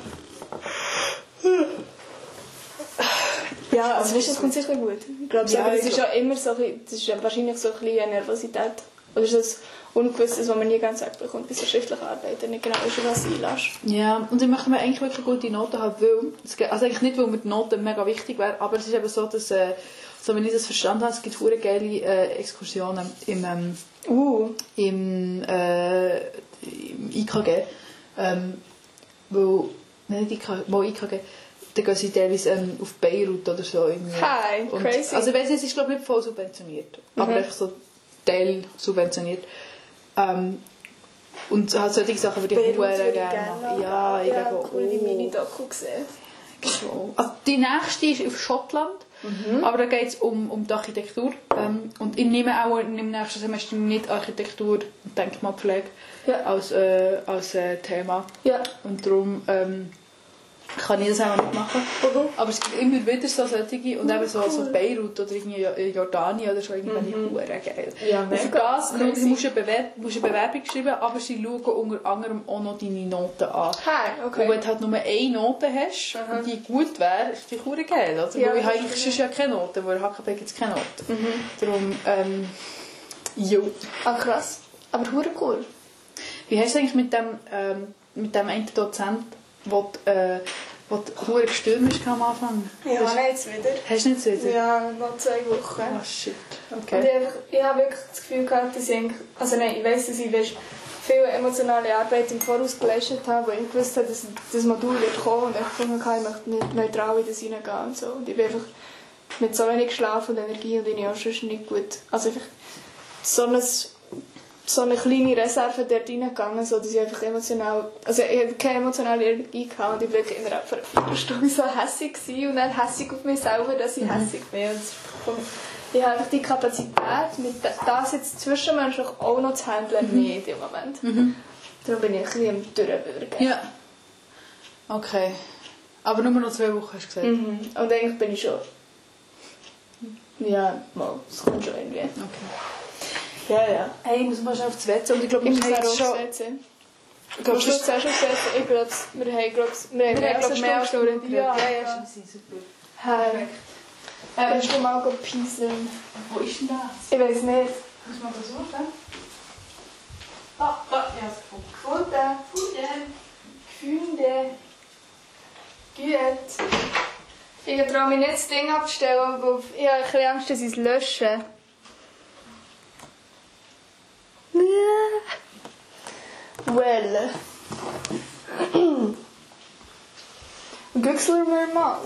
Ja, also weißt, das kommt sicher gut. Ich glaube, Ja, aber das ist ja immer so, das ist ja wahrscheinlich so ein bisschen Nervosität. Oder ist das Ungewisstes, was man nie ganz wegbekommt bei so schriftlichen Arbeiten, nicht genau ist, was du einlässt. Ja, und ich möchte mir eigentlich wirklich gute Noten haben, weil, also eigentlich nicht, weil mir die Noten mega wichtig wären, aber es ist eben so, dass, so wenn ich das verstanden habe, es gibt viele geile Exkursionen im IKG, wo IKG, dann gehen sie teilweise auf Beirut oder so. Hi, und, crazy. Also ich weiss, es ist glaube ich nicht voll subventioniert, aber einfach so Teil subventioniert. Und halt solche Sachen würde ich sehr gerne machen. Ja, ich glaube auch. Ich habe die Mini-Doku gesehen. Also die nächste ist auf Schottland, aber da geht es um die Architektur. Und ich nehme auch im nächsten Semester nicht Architektur und Denkmalpflege als Thema. Ja. Und darum kann ich das auch nicht machen. Aber es gibt immer wieder so solche, und eben so Beirut oder irgendwie Jordanien oder so, irgendwie geil. Ja, und für das musst du eine Bewerbung schreiben, aber sie schauen unter anderem auch noch deine Noten an. Okay. Und wenn du halt nur eine Note hast, und die gut wäre, ist die verdammt geil. Also, weil ich habe eigentlich sonst ja keine Noten, weil in HKP gibt es keine Noten. Darum, jo. Ah, krass. Aber verdammt cool. Wie hast du eigentlich mit dem einen Dozent, wo du gestürmt hast am Anfang? Ja, jetzt wieder. Hast du nicht wieder? Ja, noch 2 Wochen. Oh shit, okay. Und ich habe wirklich das Gefühl gehabt, dass ich ich weiss, dass ich viel emotionale Arbeit im Voraus geleistet habe, weil ich gewusst habe, dass das Modul wird kommen und ich gefunden habe, ich möchte nicht neutral in das hineingehen und so. Und ich bin einfach mit so wenig Schlaf und Energie und ich auch sonst nicht gut. Also einfach so eine kleine Reserve dort reingegangen, so dass ich einfach emotional, also ich hatte keine emotionale Energie gehabt und ich war wirklich innerhalb von einer Viertelstunde so hässig gewesen und dann hässig auf mich selber, dass ich hässig bin. Und ich habe einfach die Kapazität, mit das jetzt zwischenmenschlich auch noch zu handeln, nicht in dem Moment. Darum bin ich ein bisschen am Durchbürgen. Ja. Okay. Aber nur noch 2 Wochen, hast du gesagt? Und eigentlich bin ich schon... Ja, mal, es kommt schon irgendwie. Okay. Ja. Hey, ich muss mal schnell auf das WC und ich glaube, wir haben es schon... Ich glaube, du hast auch schon gesagt, wir haben mehr als eine Stunde. Ja, super. Hey. Kannst du mal pieseln? Wo ist denn das? Ich weiß nicht. Muss man das suchen? Ja, ich habe es gefunden. Gut. Ich traue mich nicht, das Ding abzustellen, weil ich habe ein bisschen Angst, dass ich es lösche. Well. Güchseln wir mal.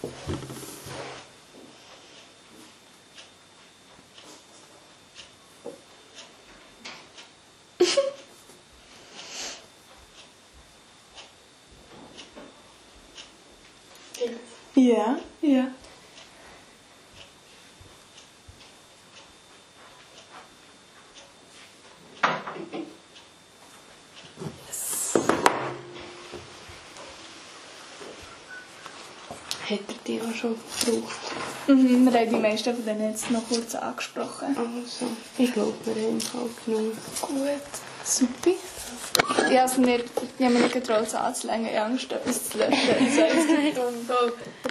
Ja. Hat er die auch schon gebraucht? Wir haben die meisten von denen jetzt noch kurz angesprochen. Also, ich glaube, wir haben es halt genug. Gut, super. Ich habe mir nicht getraut, es anzulegen. Ich habe Angst, etwas zu löschen. Das heisst,